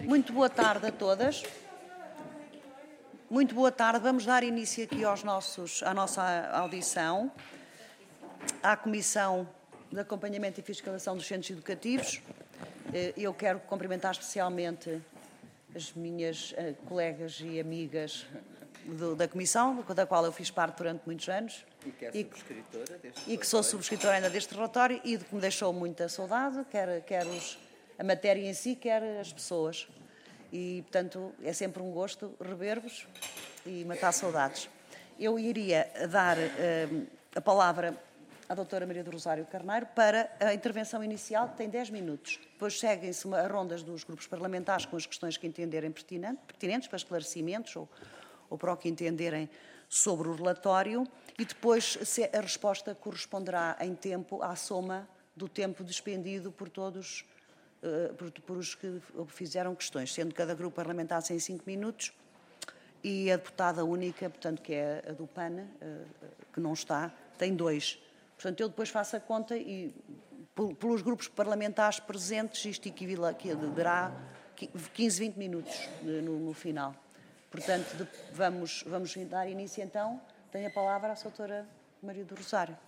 Muito boa tarde a todas. Muito boa tarde. Vamos dar início aqui à nossa audição à Comissão de Acompanhamento e Fiscalização dos Centros Educativos. Eu quero cumprimentar especialmente as minhas colegas e amigas da Comissão, da qual eu fiz parte durante muitos anos. E que é subscritora deste E que sou subscritora ainda deste relatório e de que me deixou muita saudade, quer a matéria em si, quer as pessoas. E, portanto, é sempre um gosto rever-vos e matar saudades. Eu iria dar a palavra à doutora Maria do Rosário Carneiro para a intervenção inicial, que tem 10 minutos. Depois seguem-se rondas dos grupos parlamentares com as questões que entenderem pertinentes para esclarecimentos ou para o que entenderem sobre o relatório, e depois a resposta corresponderá em tempo à soma do tempo despendido por todos, por os que fizeram questões, sendo cada grupo parlamentar tem 5 minutos e a deputada única, portanto, que é a do PAN, que não está, tem 2. Portanto, eu depois faço a conta e, pelos grupos parlamentares presentes, isto equivalerá 15, 20 minutos no final. Portanto, vamos dar início, então. Tenho a palavra à doutora Maria do Rosário.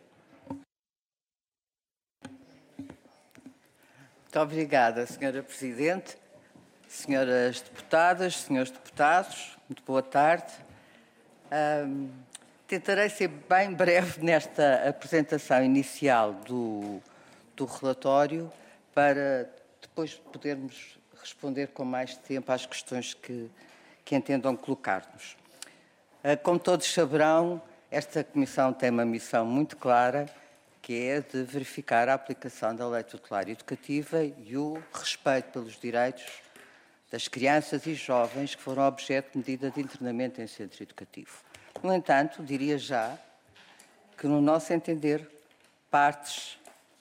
Muito obrigada, Sra. Presidente, senhoras deputadas, senhores deputados, muito boa tarde. Tentarei ser bem breve nesta apresentação inicial do relatório para depois podermos responder com mais tempo às questões que entendam colocar-nos. Como todos saberão, esta Comissão tem uma missão muito clara, que é de verificar a aplicação da Lei Tutelar Educativa e o respeito pelos direitos das crianças e jovens que foram objeto de medida de internamento em centro educativo. No entanto, diria já que, no nosso entender, partes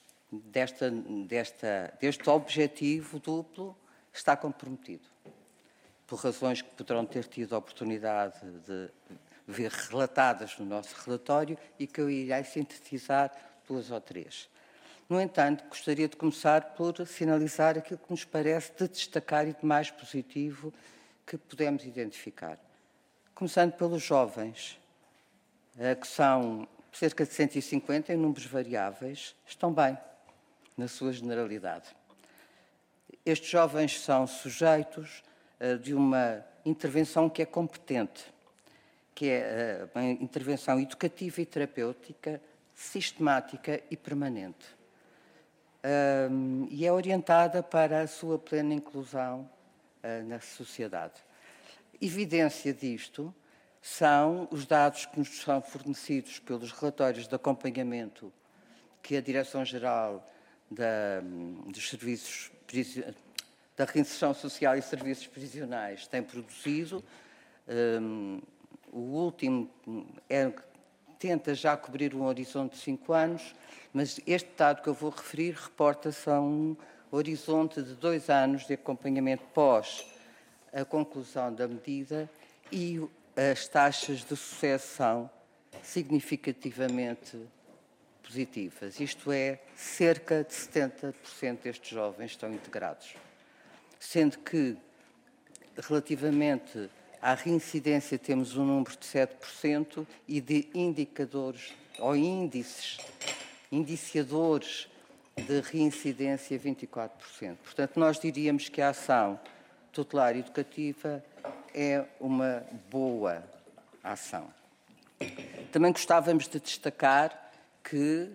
deste objetivo duplo está comprometido, por razões que poderão ter tido a oportunidade de ver relatadas no nosso relatório e que eu irei sintetizar 2 ou 3. No entanto, gostaria de começar por sinalizar aquilo que nos parece de destacar e de mais positivo que podemos identificar. Começando pelos jovens, que são cerca de 150 em números variáveis, estão bem, na sua generalidade. Estes jovens são sujeitos de uma intervenção que é competente, que é uma intervenção educativa e terapêutica sistemática e permanente. E é orientada para a sua plena inclusão na sociedade. Evidência disto são os dados que nos são fornecidos pelos relatórios de acompanhamento que a Direção-Geral dos Serviços da Reinserção Social e Serviços Prisionais tem produzido. O último tenta já cobrir um horizonte de 5 anos, mas este dado que eu vou referir reporta-se a um horizonte de 2 anos de acompanhamento pós a conclusão da medida, e as taxas de sucesso são significativamente positivas. Isto é, cerca de 70% destes jovens estão integrados. Sendo que, relativamente à reincidência, temos um número de 7% e de indicadores ou indiciadores de reincidência 24%. Portanto, nós diríamos que a ação tutelar educativa é uma boa ação. Também gostávamos de destacar que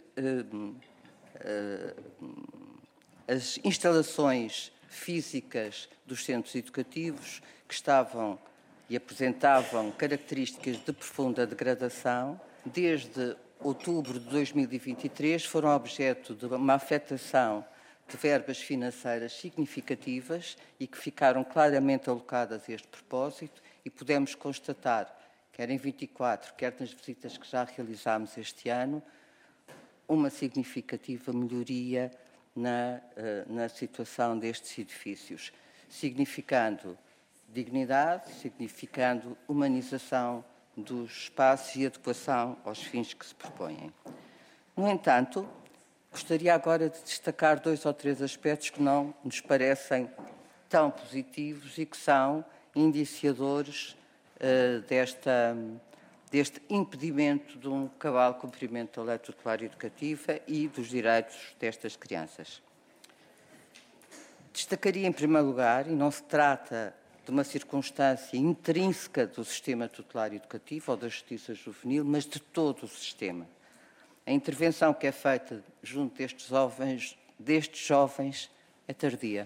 as instalações físicas dos centros educativos que estavam e apresentavam características de profunda degradação, desde outubro de 2023 foram objeto de uma afetação de verbas financeiras significativas e que ficaram claramente alocadas a este propósito, e pudemos constatar, quer em 24, quer nas visitas que já realizámos este ano, uma significativa melhoria na situação destes edifícios, significando dignidade, significando humanização dos espaços e adequação aos fins que se propõem. No entanto, gostaria agora de destacar 2 ou 3 aspectos que não nos parecem tão positivos e que são indiciadores deste impedimento de um cabal cumprimento da lei tutelar educativa e dos direitos destas crianças. Destacaria, em primeiro lugar, e não se trata de uma circunstância intrínseca do sistema tutelar educativo ou da justiça juvenil, mas de todo o sistema. A intervenção que é feita junto destes jovens é tardia.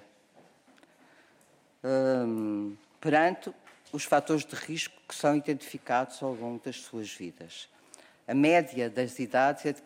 Perante os fatores de risco que são identificados ao longo das suas vidas. A média das idades é de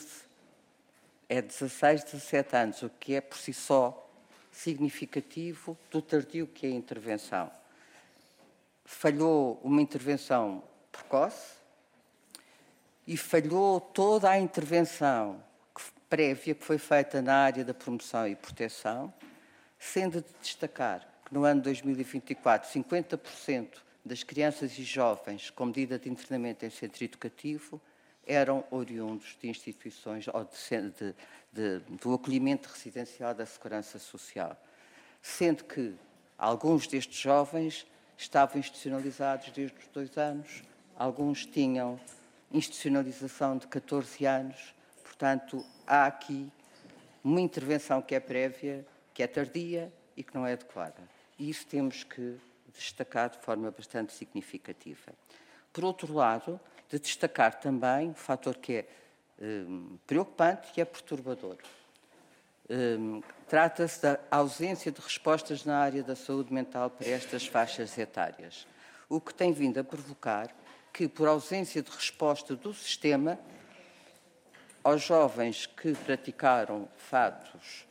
16, 17 anos, o que é por si só significativo do tardio que é a intervenção. Falhou uma intervenção precoce e falhou toda a intervenção prévia que foi feita na área da promoção e proteção, sendo de destacar que no ano 2024, 50% das crianças e jovens com medida de internamento em centro educativo eram oriundos de instituições ou do acolhimento residencial da Segurança Social, sendo que alguns destes jovens estavam institucionalizados desde os 2 anos, alguns tinham institucionalização de 14 anos, portanto, há aqui uma intervenção que é prévia, que é tardia e que não é adequada. E isso temos que destacar de forma bastante significativa. Por outro lado, de destacar também um fator que é preocupante e é perturbador. Trata-se da ausência de respostas na área da saúde mental para estas faixas etárias, o que tem vindo a provocar que, por ausência de resposta do sistema, aos jovens que praticaram fatos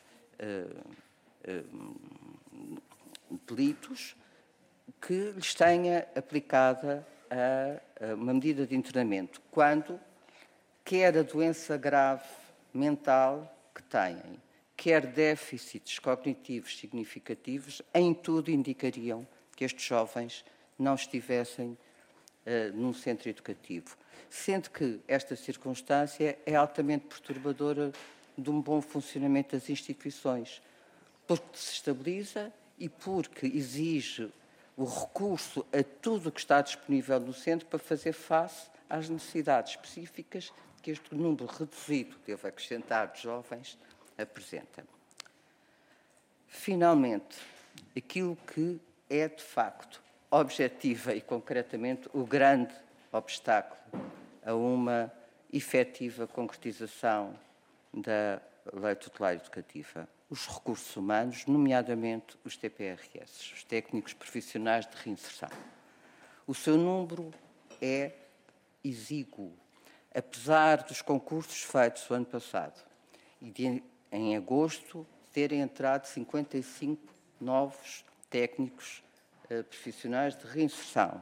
delitos, que lhes tenha aplicada uma medida de internamento, quando quer a doença grave mental que têm, quer déficits cognitivos significativos, em tudo indicariam que estes jovens não estivessem num centro educativo. Sendo que esta circunstância é altamente perturbadora de um bom funcionamento das instituições, porque desestabiliza e porque exige o recurso a tudo o que está disponível no centro para fazer face às necessidades específicas que este número reduzido, devo acrescentar, de jovens apresenta. Finalmente, aquilo que é, de facto, objetiva e concretamente o grande obstáculo a uma efetiva concretização da lei tutelar educativa. Os recursos humanos, nomeadamente os TPRS, os técnicos profissionais de reinserção. O seu número é exíguo, apesar dos concursos feitos o ano passado e em agosto terem entrado 55 novos técnicos profissionais de reinserção.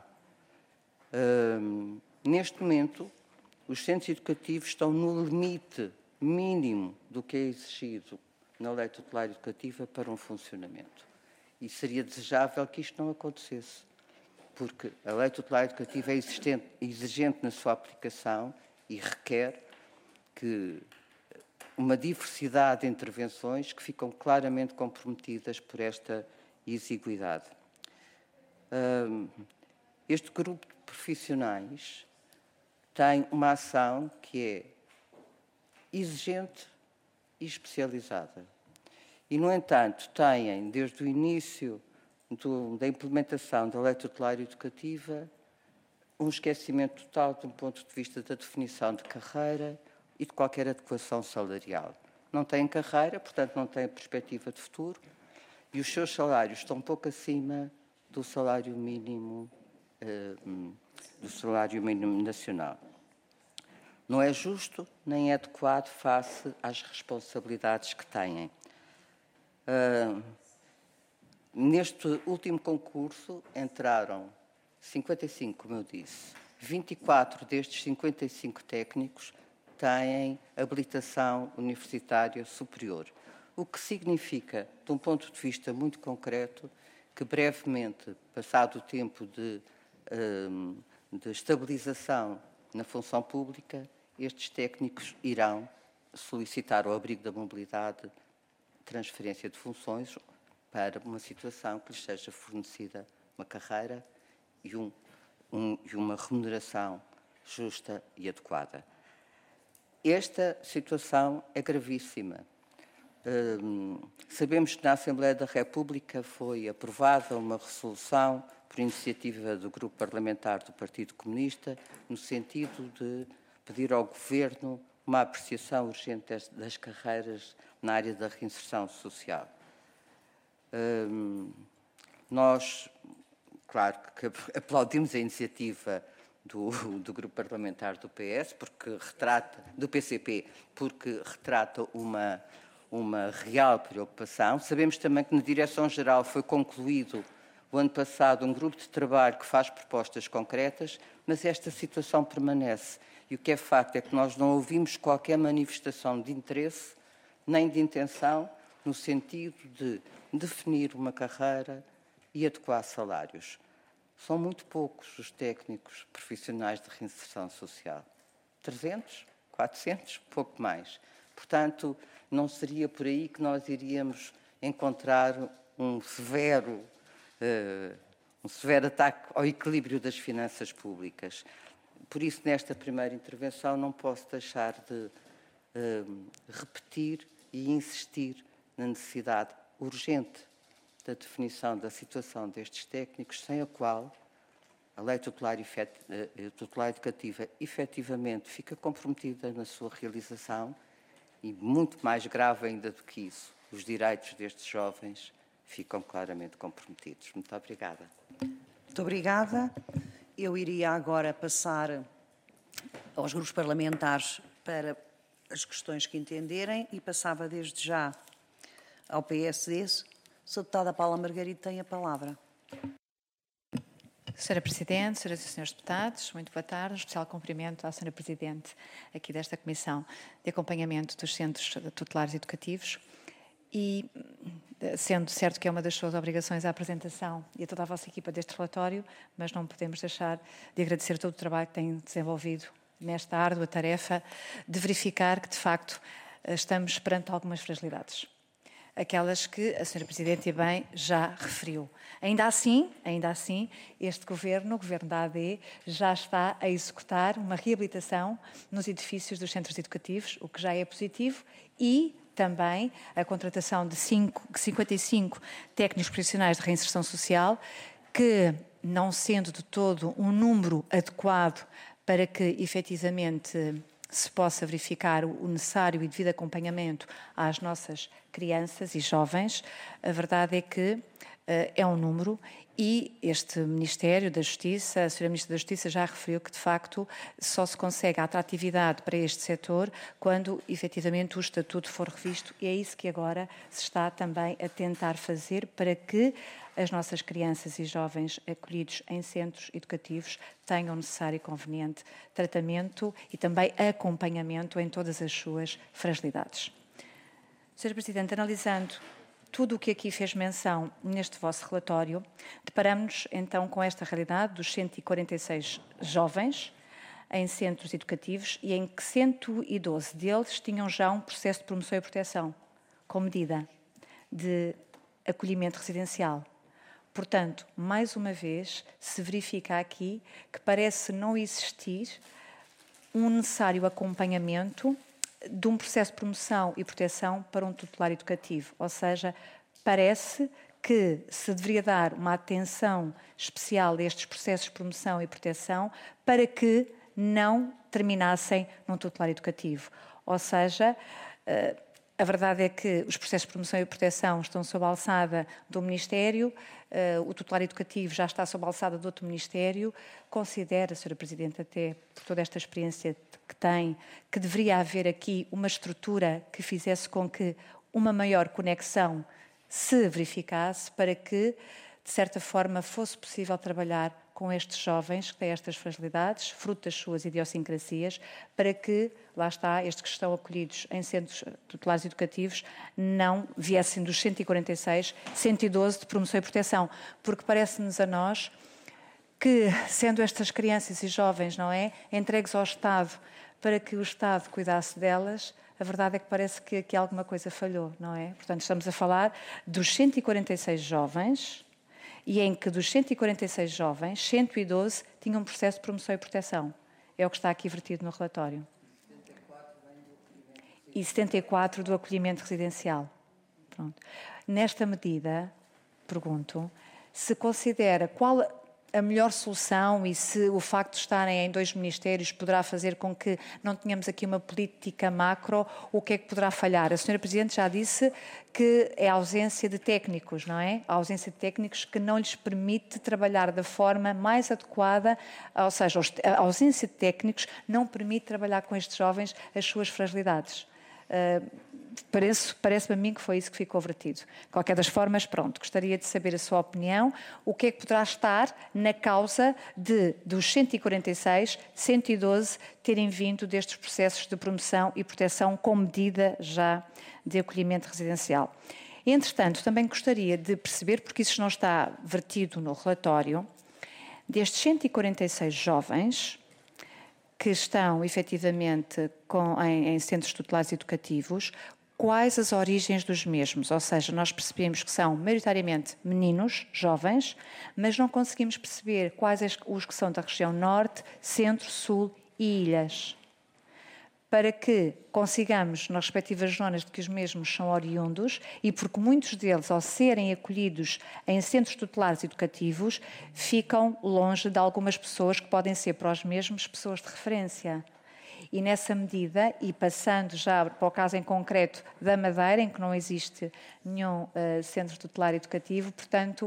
Neste momento, os centros educativos estão no limite mínimo do que é exigido na lei tutelar educativa para um funcionamento. E seria desejável que isto não acontecesse, porque a lei tutelar educativa é exigente na sua aplicação e requer que uma diversidade de intervenções que ficam claramente comprometidas por esta exiguidade. Este grupo de profissionais tem uma ação que é exigente e especializada. E, no entanto, têm, desde o início da implementação da lei tutelar educativa, um esquecimento total de um ponto de vista da definição de carreira e de qualquer adequação salarial. Não têm carreira, portanto não têm perspectiva de futuro, e os seus salários estão um pouco acima do salário mínimo nacional. Não é justo nem é adequado face às responsabilidades que têm. Neste último concurso entraram 55, como eu disse. 24 destes 55 técnicos têm habilitação universitária superior, o que significa, de um ponto de vista muito concreto, que brevemente, passado o tempo de estabilização na função pública, estes técnicos irão solicitar ao abrigo da mobilidade transferência de funções para uma situação que lhes seja fornecida uma carreira e uma remuneração justa e adequada. Esta situação é gravíssima. Sabemos que na Assembleia da República foi aprovada uma resolução por iniciativa do Grupo Parlamentar do Partido Comunista, no sentido de pedir ao Governo uma apreciação urgente das carreiras na área da reinserção social. Nós, claro que aplaudimos a iniciativa do Grupo Parlamentar do PS, do PCP, porque retrata uma real preocupação. Sabemos também que na Direção-Geral foi concluído o ano passado um grupo de trabalho que faz propostas concretas, mas esta situação permanece. E o que é facto é que nós não ouvimos qualquer manifestação de interesse nem de intenção no sentido de definir uma carreira e adequar salários. São muito poucos os técnicos profissionais de reinserção social. 300? 400? Pouco mais. Portanto, não seria por aí que nós iríamos encontrar um severo ataque ao equilíbrio das finanças públicas. Por isso, nesta primeira intervenção, não posso deixar de repetir e insistir na necessidade urgente da definição da situação destes técnicos, sem a qual a Lei Tutelar Educativa efetivamente fica comprometida na sua realização e, muito mais grave ainda do que isso, os direitos destes jovens ficam claramente comprometidos. Muito obrigada. Muito obrigada. Eu iria agora passar aos grupos parlamentares para as questões que entenderem e passava desde já ao PSD. Sra. Deputada Paula Margarido tem a palavra. Sra. Presidente, Sras. e Srs. Deputados, muito boa tarde. Um especial cumprimento à Sra. Presidente aqui desta Comissão de Acompanhamento dos Centros Tutelares Educativos e, sendo certo que é uma das suas obrigações a apresentação e a toda a vossa equipa deste relatório, mas não podemos deixar de agradecer todo o trabalho que têm desenvolvido nesta árdua tarefa de verificar que, de facto, estamos perante algumas fragilidades. Aquelas que a Sra. Presidente bem já referiu. Ainda assim, este Governo, o Governo da AD, já está a executar uma reabilitação nos edifícios dos centros educativos, o que já é positivo, e também a contratação de 55 técnicos profissionais de reinserção social, que, não sendo de todo um número adequado para que, efetivamente, se possa verificar o necessário e devido acompanhamento às nossas crianças e jovens, a verdade é que é um número e este Ministério da Justiça, a Sra. Ministra da Justiça já referiu que, de facto, só se consegue a atratividade para este setor quando, efetivamente, o Estatuto for revisto e é isso que agora se está também a tentar fazer para que as nossas crianças e jovens acolhidos em centros educativos tenham o necessário e conveniente tratamento e também acompanhamento em todas as suas fragilidades. Sr. Presidente, analisando tudo o que aqui fez menção neste vosso relatório, deparamos-nos então com esta realidade dos 146 jovens em centros educativos e em que 112 deles tinham já um processo de promoção e proteção, com medida de acolhimento residencial. Portanto, mais uma vez, se verifica aqui que parece não existir um necessário acompanhamento de um processo de promoção e proteção para um tutelar educativo. Ou seja, parece que se deveria dar uma atenção especial a estes processos de promoção e proteção para que não terminassem num tutelar educativo. Ou seja, a verdade é que os processos de promoção e proteção estão sob a alçada do Ministério, o tutelar educativo já está sob a alçada de outro Ministério. Considera, Sra. Presidente, até por toda esta experiência que tem, que deveria haver aqui uma estrutura que fizesse com que uma maior conexão se verificasse para que, de certa forma, fosse possível trabalhar com estes jovens que têm estas fragilidades, fruto das suas idiosincrasias, para que, lá está, estes que estão acolhidos em centros tutelares educativos, não viessem dos 146, 112 de promoção e proteção, porque parece-nos a nós que, sendo estas crianças e jovens, não é, entregues ao Estado para que o Estado cuidasse delas, a verdade é que parece que aqui alguma coisa falhou, não é? Portanto, estamos a falar dos 146 jovens e em que dos 146 jovens, 112 tinham um processo de promoção e proteção. É o que está aqui vertido no relatório. E 74 do acolhimento residencial. Pronto. Nesta medida, pergunto, se considera qual a melhor solução e se o facto de estarem em 2 ministérios poderá fazer com que não tenhamos aqui uma política macro, o que é que poderá falhar? A Sra. Presidente já disse que é a ausência de técnicos, não é? A ausência de técnicos que não lhes permite trabalhar da forma mais adequada, ou seja, a ausência de técnicos não permite trabalhar com estes jovens as suas fragilidades. Parece-me a mim que foi isso que ficou vertido. De qualquer das formas, pronto, gostaria de saber a sua opinião, o que é que poderá estar na causa dos 146, 112 terem vindo destes processos de promoção e proteção com medida já de acolhimento residencial. Entretanto, também gostaria de perceber, porque isso não está vertido no relatório, destes 146 jovens que estão efetivamente em centros tutelares educativos, quais as origens dos mesmos, ou seja, nós percebemos que são maioritariamente meninos, jovens, mas não conseguimos perceber quais os que são da região norte, centro, sul e ilhas. Para que consigamos, nas respectivas zonas de que os mesmos são oriundos, e porque muitos deles, ao serem acolhidos em centros tutelares educativos, ficam longe de algumas pessoas que podem ser para os mesmos pessoas de referência. E nessa medida, e passando já para o caso em concreto da Madeira, em que não existe nenhum centro tutelar educativo, portanto,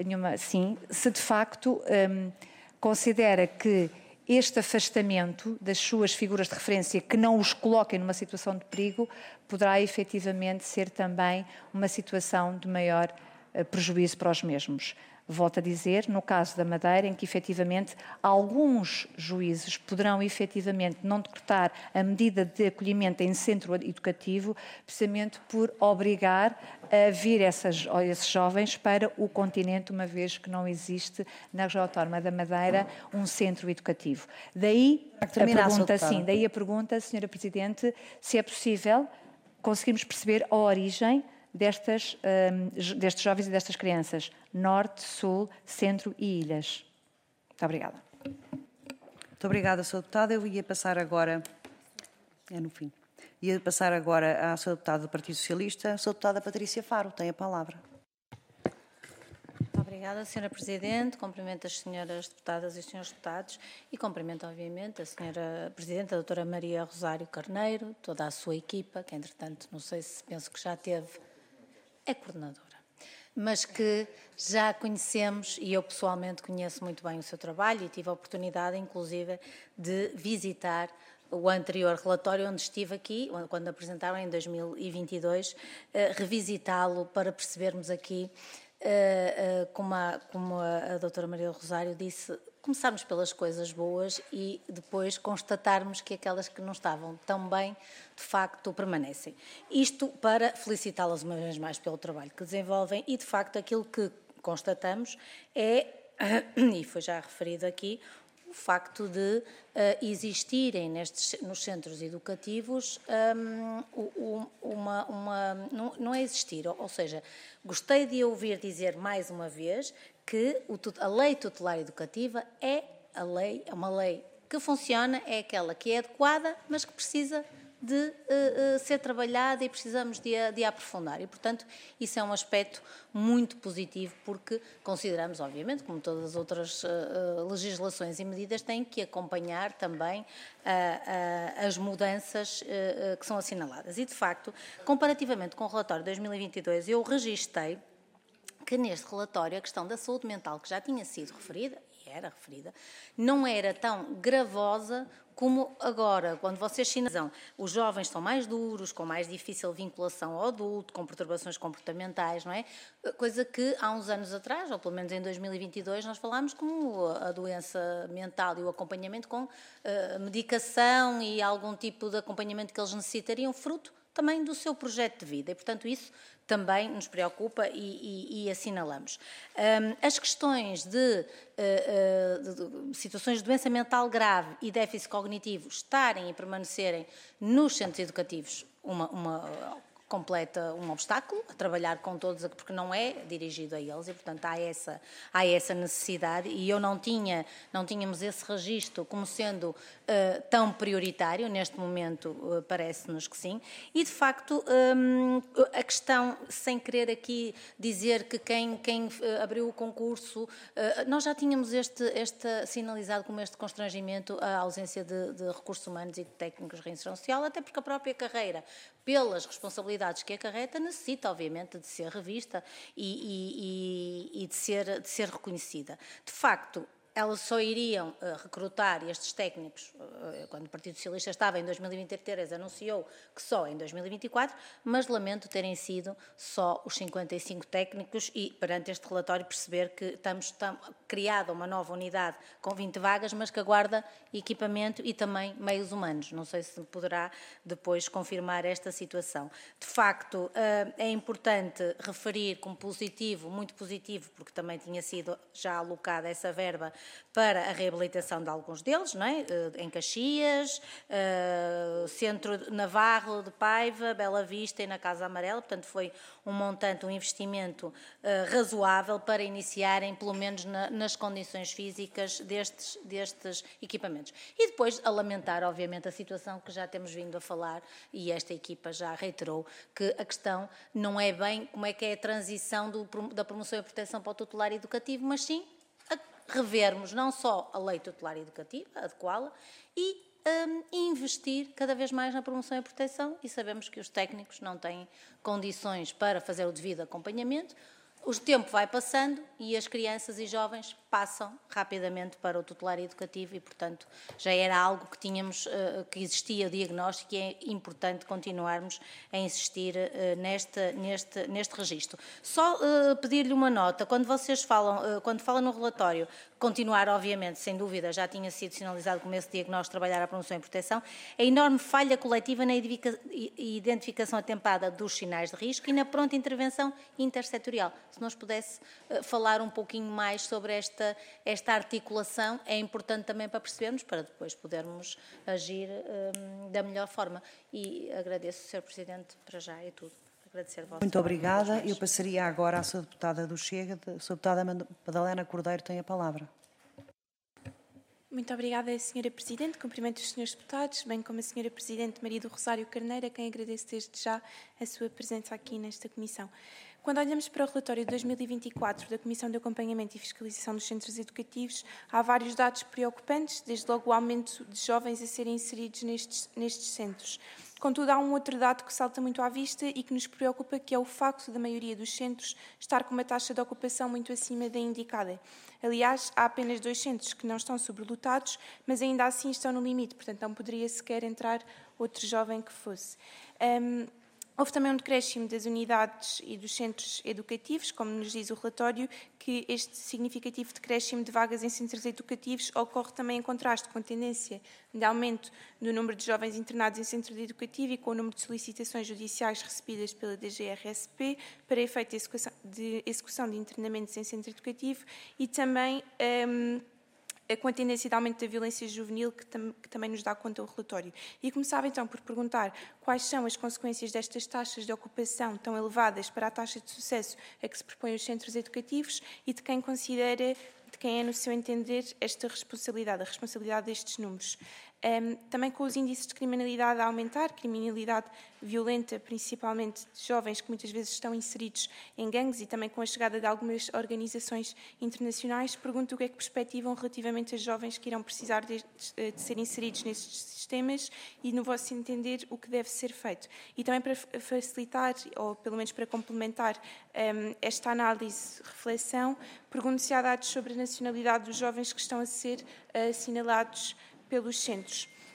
se de facto considera que este afastamento das suas figuras de referência que não os coloquem numa situação de perigo poderá efetivamente ser também uma situação de maior prejuízo para os mesmos. Volto a dizer, no caso da Madeira, em que efetivamente alguns juízes poderão efetivamente não decretar a medida de acolhimento em centro educativo, precisamente por obrigar a vir esses jovens para o continente, uma vez que não existe na região autónoma da Madeira um centro educativo. Daí a pergunta, Sra. Presidente, se é possível conseguirmos perceber a origem destes jovens e destas crianças, norte, sul, centro e ilhas. Muito obrigada. Muito obrigada, Sra. Deputada. Eu ia passar agora, à Sra. Deputada do Partido Socialista, a Sra. Deputada Patrícia Faro, tem a palavra. Obrigada, Sra. Presidente. Cumprimento as senhoras deputadas e os senhores deputados e cumprimento, obviamente, a Sra. Presidente, a doutora Maria Rosário Carneiro, toda a sua equipa, que, entretanto, não sei se penso que já teve, é coordenadora, mas que já conhecemos e eu pessoalmente conheço muito bem o seu trabalho e tive a oportunidade, inclusive, de visitar o anterior relatório onde estive aqui, quando apresentaram em 2022, revisitá-lo para percebermos aqui, como a doutora Maria Rosário disse, começarmos pelas coisas boas e depois constatarmos que aquelas que não estavam tão bem, de facto, permanecem. Isto para felicitá-las uma vez mais pelo trabalho que desenvolvem e, de facto, aquilo que constatamos é, e foi já referido aqui, o facto de existirem nos centros educativos não é existir, ou seja, gostei de ouvir dizer mais uma vez que a lei tutelar educativa é uma lei que funciona, é aquela que é adequada, mas que precisa de ser trabalhada e precisamos de aprofundar. E, portanto, isso é um aspecto muito positivo, porque consideramos, obviamente, como todas as outras legislações e medidas, têm que acompanhar também as mudanças que são assinaladas. E, de facto, comparativamente com o relatório de 2022, eu registrei que neste relatório a questão da saúde mental, que já tinha sido referida, e era referida, não era tão gravosa como agora, quando vocês sinalizam, os jovens são mais duros, com mais difícil vinculação ao adulto, com perturbações comportamentais, não é? Coisa que há uns anos atrás, ou pelo menos em 2022, nós falámos como a doença mental e o acompanhamento com medicação e algum tipo de acompanhamento que eles necessitariam, fruto também do seu projeto de vida e, portanto, isso também nos preocupa e assinalamos. As questões de situações de doença mental grave e déficit cognitivo estarem e permanecerem nos centros educativos completa um obstáculo a trabalhar com todos, porque não é dirigido a eles e, portanto, há essa necessidade e não tínhamos esse registro como sendo tão prioritário, neste momento parece-nos que sim, e de facto a questão, sem querer aqui dizer que quem abriu o concurso, nós já tínhamos sinalizado como este constrangimento a ausência de recursos humanos e de técnicos de reinserção social, até porque a própria carreira, pelas responsabilidades que acarreta, necessita, obviamente, de ser revista e de ser reconhecida. De facto, elas só iriam recrutar estes técnicos, quando o Partido Socialista estava em 2023, anunciou que só em 2024, mas lamento terem sido só os 55 técnicos e, perante este relatório, perceber que estamos criada uma nova unidade com 20 vagas, mas que aguarda equipamento e também meios humanos. Não sei se poderá depois confirmar esta situação. De facto, é importante referir como positivo, muito positivo, porque também tinha sido já alocada essa verba para a reabilitação de alguns deles, não é? Em Caxias, Centro Navarro de Paiva, Bela Vista e na Casa Amarela, portanto foi um montante, um investimento razoável para iniciarem, pelo menos nas condições físicas destes equipamentos. E depois a lamentar, obviamente, a situação que já temos vindo a falar, e esta equipa já reiterou, que a questão não é bem como é que é a transição da promoção e proteção para o tutelar educativo, mas sim revermos não só a lei tutelar educativa, adequá-la, e investir cada vez mais na promoção e proteção, e sabemos que os técnicos não têm condições para fazer o devido acompanhamento. O tempo vai passando e as crianças e jovens passam rapidamente para o tutelar educativo e, portanto, já era algo que tínhamos, que existia o diagnóstico e é importante continuarmos a insistir neste registro. Só pedir-lhe uma nota, quando falam no relatório, continuar, obviamente, sem dúvida, já tinha sido sinalizado como esse diagnóstico, trabalhar a promoção e proteção, a enorme falha coletiva na identificação atempada dos sinais de risco e na pronta intervenção intersetorial. Se nos pudesse falar um pouquinho mais sobre esta articulação, é importante também para percebermos, para depois podermos agir da melhor forma. E agradeço, Sr. Presidente, para já é tudo. Muito obrigada. Eu passaria agora à Sra. Deputada do Chega. A Sra. Deputada Madalena Cordeiro tem a palavra. Muito obrigada, Sra. Presidente. Cumprimento os Srs. Deputados, bem como a Sra. Presidente Maria do Rosário Carneiro, a quem agradeço desde já a sua presença aqui nesta Comissão. Quando olhamos para o relatório de 2024 da Comissão de Acompanhamento e Fiscalização dos Centros Educativos, há vários dados preocupantes, desde logo o aumento de jovens a serem inseridos nestes centros. Contudo, há um outro dado que salta muito à vista e que nos preocupa, que é o facto da maioria dos centros estar com uma taxa de ocupação muito acima da indicada. Aliás, há apenas 2 centros que não estão sobrelotados, mas ainda assim estão no limite, portanto não poderia sequer entrar outro jovem que fosse. Houve também um decréscimo das unidades e dos centros educativos, como nos diz o relatório, que este significativo decréscimo de vagas em centros educativos ocorre também em contraste com a tendência de aumento do número de jovens internados em centro educativo e com o número de solicitações judiciais recebidas pela DGRSP para efeito de execução de internamentos em centro educativo e também com a tendência de aumento da violência juvenil que também nos dá conta o relatório. E começava então por perguntar quais são as consequências destas taxas de ocupação tão elevadas para a taxa de sucesso a que se propõem os centros educativos e de quem considera, de quem é, no seu entender, esta responsabilidade, a responsabilidade destes números. Também com os índices de criminalidade a aumentar, criminalidade violenta, principalmente de jovens que muitas vezes estão inseridos em gangues e também com a chegada de algumas organizações internacionais, pergunto o que é que perspectivam relativamente a jovens que irão precisar de ser inseridos nestes sistemas e, no vosso entender, o que deve ser feito. E também para facilitar, ou pelo menos para complementar esta análise, reflexão, pergunto se há dados sobre a nacionalidade dos jovens que estão a ser assinalados pelos centros.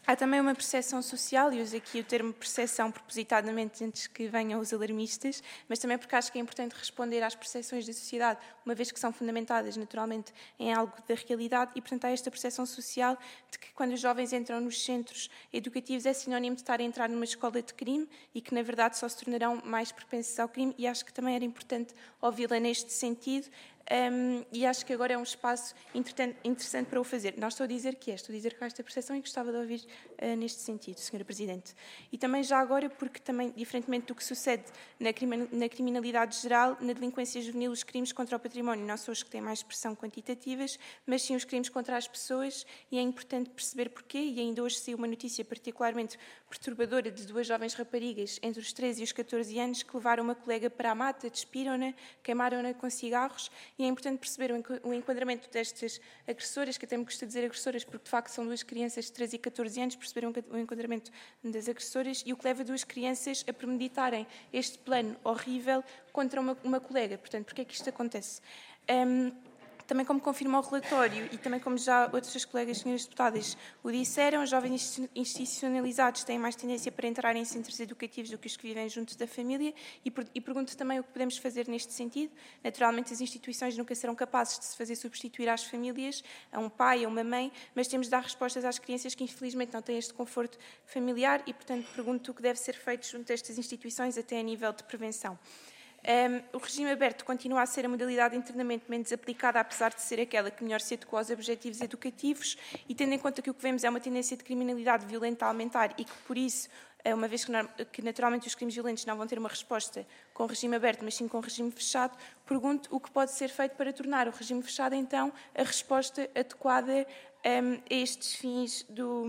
Há também uma percepção social, e uso aqui o termo percepção propositadamente antes que venham os alarmistas, mas também porque acho que é importante responder às percepções da sociedade, uma vez que são fundamentadas naturalmente em algo da realidade, e portanto há esta percepção social de que quando os jovens entram nos centros educativos é sinónimo de estar a entrar numa escola de crime e que na verdade só se tornarão mais propensos ao crime, e acho que também era importante ouvi-la neste sentido. E acho que agora é um espaço interessante para o fazer. Não estou a dizer que é, estou a dizer que há esta percepção e gostava de ouvir neste sentido, Sra. Presidente. E também já agora, porque também, diferentemente do que sucede na criminalidade geral, na delinquência juvenil, os crimes contra o património não são os que têm mais expressão quantitativas, mas sim os crimes contra as pessoas, e é importante perceber porquê, e ainda hoje saiu uma notícia particularmente perturbadora de 2 jovens raparigas entre os 13 e os 14 anos que levaram uma colega para a mata, despiram-na, queimaram-na com cigarros. E é importante perceber o enquadramento destas agressoras, que até me custa dizer agressoras, porque de facto são 2 crianças de 13 e 14 anos, perceberam o enquadramento das agressoras e o que leva 2 crianças a premeditarem este plano horrível contra uma colega. Portanto, porquê é que isto acontece? Também como confirma o relatório e também como já outras colegas senhoras deputadas o disseram, os jovens institucionalizados têm mais tendência para entrar em centros educativos do que os que vivem junto da família e pergunto também o que podemos fazer neste sentido. Naturalmente as instituições nunca serão capazes de se fazer substituir às famílias, a um pai, a uma mãe, mas temos de dar respostas às crianças que infelizmente não têm este conforto familiar e, portanto, pergunto o que deve ser feito junto destas instituições até a nível de prevenção. O regime aberto continua a ser a modalidade de internamento menos aplicada, apesar de ser aquela que melhor se adequa aos objetivos educativos, e tendo em conta que o que vemos é uma tendência de criminalidade violenta a aumentar e que, por isso, uma vez que naturalmente os crimes violentos não vão ter uma resposta com o regime aberto, mas sim com o regime fechado, pergunto o que pode ser feito para tornar o regime fechado, então, a resposta adequada a estes fins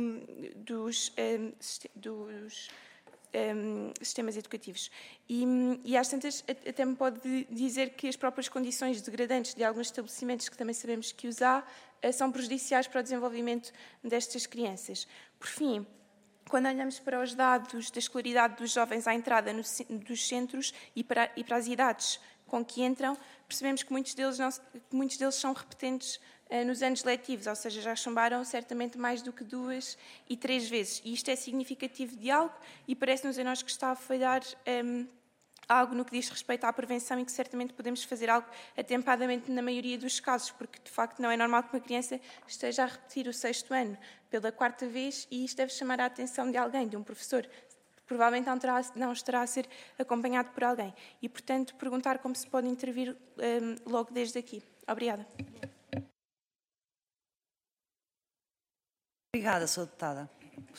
dos sistemas educativos. E às tantas até me pode dizer que as próprias condições degradantes de alguns estabelecimentos, que também sabemos que os há, são prejudiciais para o desenvolvimento destas crianças. Por fim, quando olhamos para os dados da escolaridade dos jovens à entrada dos centros e para as idades com que entram, percebemos que muitos deles são repetentes nos anos letivos, ou seja, já chumbaram certamente mais do que 2 e 3 vezes. E isto é significativo de algo e parece-nos a nós que está a falhar algo no que diz respeito à prevenção e que certamente podemos fazer algo atempadamente na maioria dos casos, porque de facto não é normal que uma criança esteja a repetir o 6º ano pela 4ª vez e isto deve chamar a atenção de alguém, de um professor. Provavelmente não estará a ser acompanhado por alguém. E, portanto, perguntar como se pode intervir logo desde aqui. Obrigada. Obrigada, Sra. Deputada.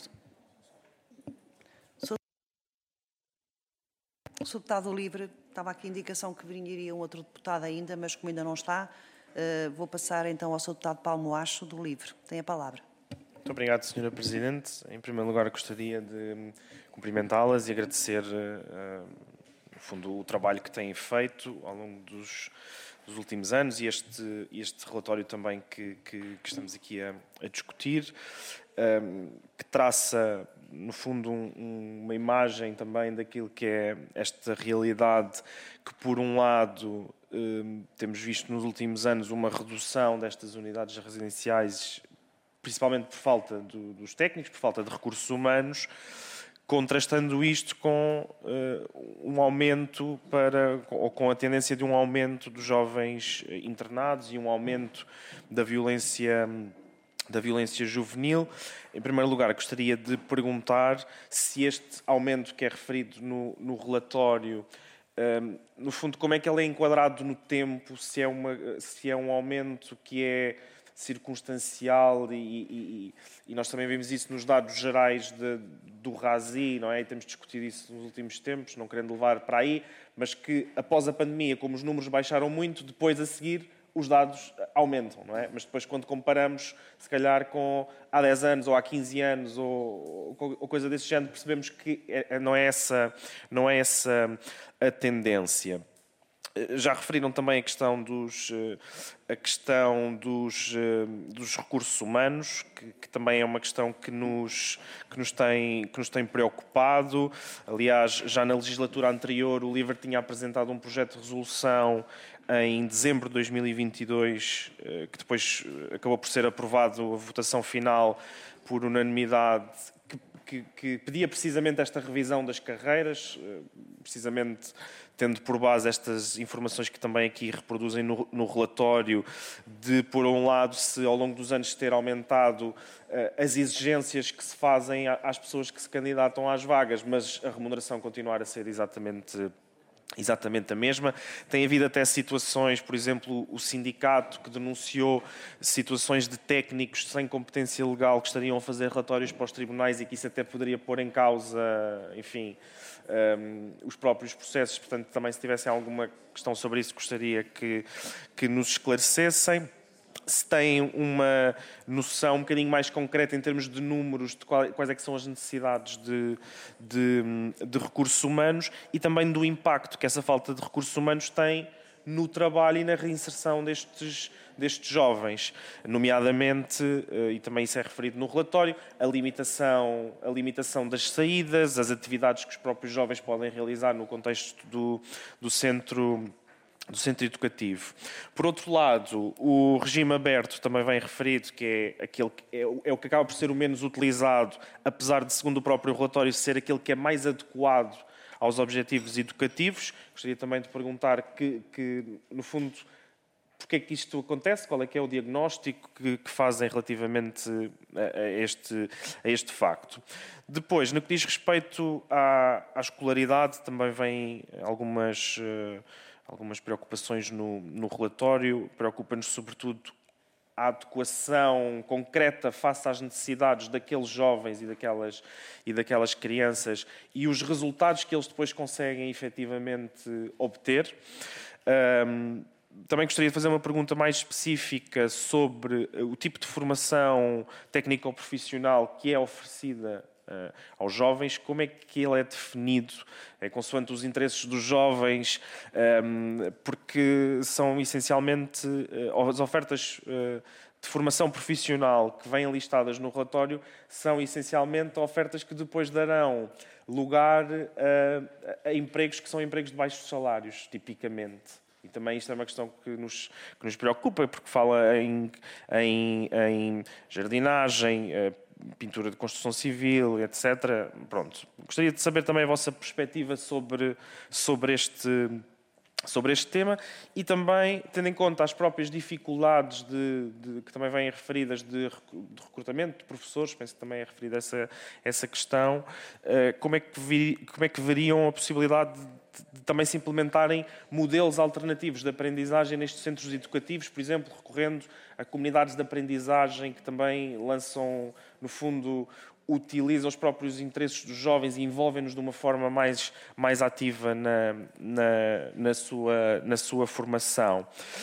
Sr. Deputado Livre, estava aqui a indicação que viria um outro deputado ainda, mas como ainda não está, vou passar então ao Sr. Deputado Paulo Moacho, do Livre. Tem a palavra. Muito obrigado, Sra. Presidente. Em primeiro lugar, gostaria de cumprimentá-las e agradecer, no fundo, o trabalho que têm feito ao longo dos últimos anos e este relatório também que estamos aqui a discutir, que traça, no fundo, uma imagem também daquilo que é esta realidade que, por um lado, temos visto nos últimos anos uma redução destas unidades residenciais, principalmente por falta dos técnicos, por falta de recursos humanos, contrastando isto com um aumento ou com a tendência de um aumento dos jovens internados e um aumento da violência juvenil. Em primeiro lugar, gostaria de perguntar se este aumento que é referido no relatório, no fundo, como é que ele é enquadrado no tempo, se é um aumento que é circunstancial e nós também vemos isso nos dados gerais do RASI, não é? E temos discutido isso nos últimos tempos, não querendo levar para aí, mas que após a pandemia, como os números baixaram muito, depois a seguir os dados aumentam, não é? Mas depois quando comparamos, se calhar com há 10 anos ou há 15 anos ou coisa desse género, percebemos que não é essa a tendência. Já referiram também a questão dos recursos humanos, que também é uma questão que nos tem preocupado. Aliás, já na legislatura anterior, o LIVRE tinha apresentado um projeto de resolução em dezembro de 2022, que depois acabou por ser aprovado a votação final por unanimidade, que pedia precisamente esta revisão das carreiras, precisamente tendo por base estas informações que também aqui reproduzem no relatório, de, por um lado, se ao longo dos anos ter aumentado as exigências que se fazem às pessoas que se candidatam às vagas, mas a remuneração continuar a ser exatamente a mesma. Tem havido até situações, por exemplo, o sindicato que denunciou situações de técnicos sem competência legal que estariam a fazer relatórios para os tribunais e que isso até poderia pôr em causa, enfim, os próprios processos. Portanto, também se tivessem alguma questão sobre isso, gostaria que nos esclarecessem. Se têm uma noção um bocadinho mais concreta em termos de números de quais é que são as necessidades de recursos humanos e também do impacto que essa falta de recursos humanos tem no trabalho e na reinserção destes jovens, nomeadamente, e também isso é referido no relatório, a limitação das saídas, as atividades que os próprios jovens podem realizar no contexto do centro educativo. Por outro lado, o regime aberto também vem referido, que é aquele que é o que acaba por ser o menos utilizado, apesar de, segundo o próprio relatório, ser aquele que é mais adequado aos objetivos educativos. Gostaria também de perguntar que no fundo, porque é que isto acontece, qual é que é o diagnóstico que fazem relativamente a este facto. Depois, no que diz respeito à escolaridade, também vêm algumas preocupações no relatório. Preocupa-nos sobretudo a adequação concreta face às necessidades daqueles jovens e daquelas crianças e os resultados que eles depois conseguem efetivamente obter. Também gostaria de fazer uma pergunta mais específica sobre o tipo de formação técnico-profissional que é oferecida aos jovens, como é que ele é definido, consoante os interesses dos jovens, porque são essencialmente as ofertas de formação profissional que vêm listadas no relatório, são essencialmente ofertas que depois darão lugar a empregos que são empregos de baixos salários, tipicamente. E também isto é uma questão que nos preocupa, porque fala em jardinagem, pintura de construção civil, etc. Pronto. Gostaria de saber também a vossa perspectiva sobre este tema e também, tendo em conta as próprias dificuldades que também vêm referidas de recrutamento de professores, penso que também é referida essa questão, como é que veriam a possibilidade de também se implementarem modelos alternativos de aprendizagem nestes centros educativos, por exemplo, recorrendo a comunidades de aprendizagem que também lançam, no fundo, utilizam os próprios interesses dos jovens e envolvem-nos de uma forma mais ativa na sua formação.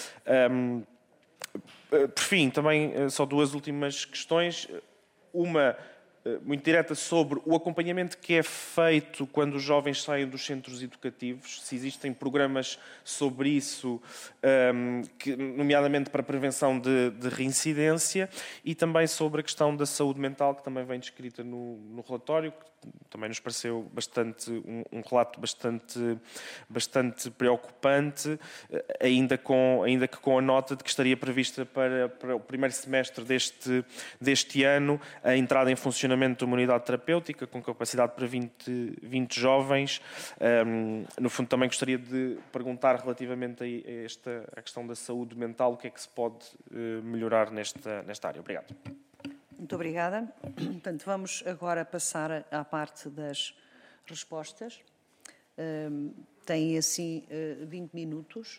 Por fim, também só duas últimas questões. Uma muito direta sobre o acompanhamento que é feito quando os jovens saem dos centros educativos, se existem programas sobre isso, nomeadamente para prevenção de reincidência, e também sobre a questão da saúde mental, que também vem descrita no relatório, que também nos pareceu um relato bastante preocupante, ainda que com a nota de que estaria prevista para o primeiro semestre deste ano a entrada em funcionamento de uma unidade terapêutica com capacidade para 20 jovens. No fundo, também gostaria de perguntar relativamente a questão da saúde mental, o que é que se pode melhorar nesta área. Obrigado. Muito obrigada. Portanto, vamos agora passar à parte das respostas. Têm, assim, 20 minutos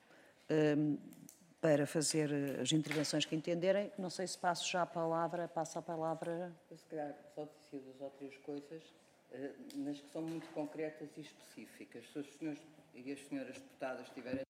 para fazer as intervenções que entenderem. Não sei se passo já a palavra. Eu, se calhar, só dizia 2 ou 3 coisas, mas que são muito concretas e específicas. Se os senhores e as senhoras deputadas tiverem...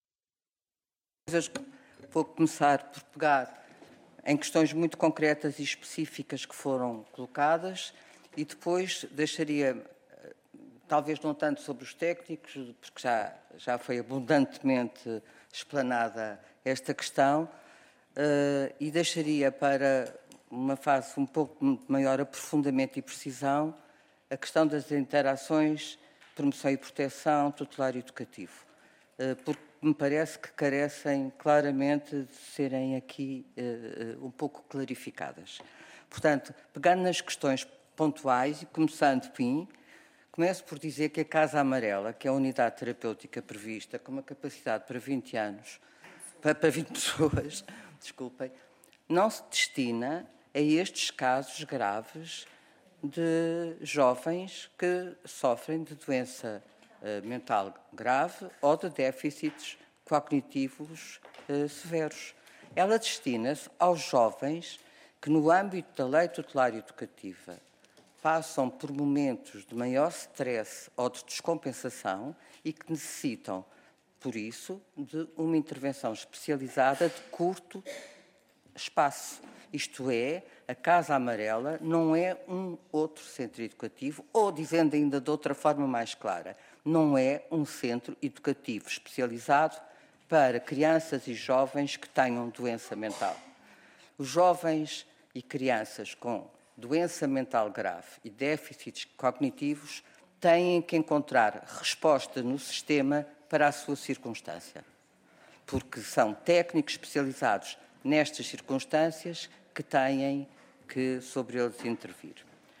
Vou começar por pegar em questões muito concretas e específicas que foram colocadas e depois deixaria, talvez não tanto sobre os técnicos, porque já foi abundantemente explanada esta questão, e deixaria para uma fase um pouco de maior aprofundamento e precisão a questão das interações, promoção e proteção, tutelar e educativo. Porque que me parece que carecem claramente de serem aqui um pouco clarificadas. Portanto, pegando nas questões pontuais e começando por mim, começo por dizer que a Casa Amarela, que é a unidade terapêutica prevista com uma capacidade para 20 anos, para 20 pessoas, desculpem, não se destina a estes casos graves de jovens que sofrem de doença mental grave ou de déficits cognitivos severos. Ela destina-se aos jovens que, no âmbito da lei tutelar educativa, passam por momentos de maior stress ou de descompensação e que necessitam, por isso, de uma intervenção especializada de curto espaço. Isto é, a Casa Amarela não é um outro centro educativo, ou, dizendo ainda de outra forma mais clara, não é um centro educativo especializado para crianças e jovens que tenham doença mental. Os jovens e crianças com doença mental grave e déficits cognitivos têm que encontrar resposta no sistema para a sua circunstância, porque são técnicos especializados nestas circunstâncias que têm que sobre eles intervir.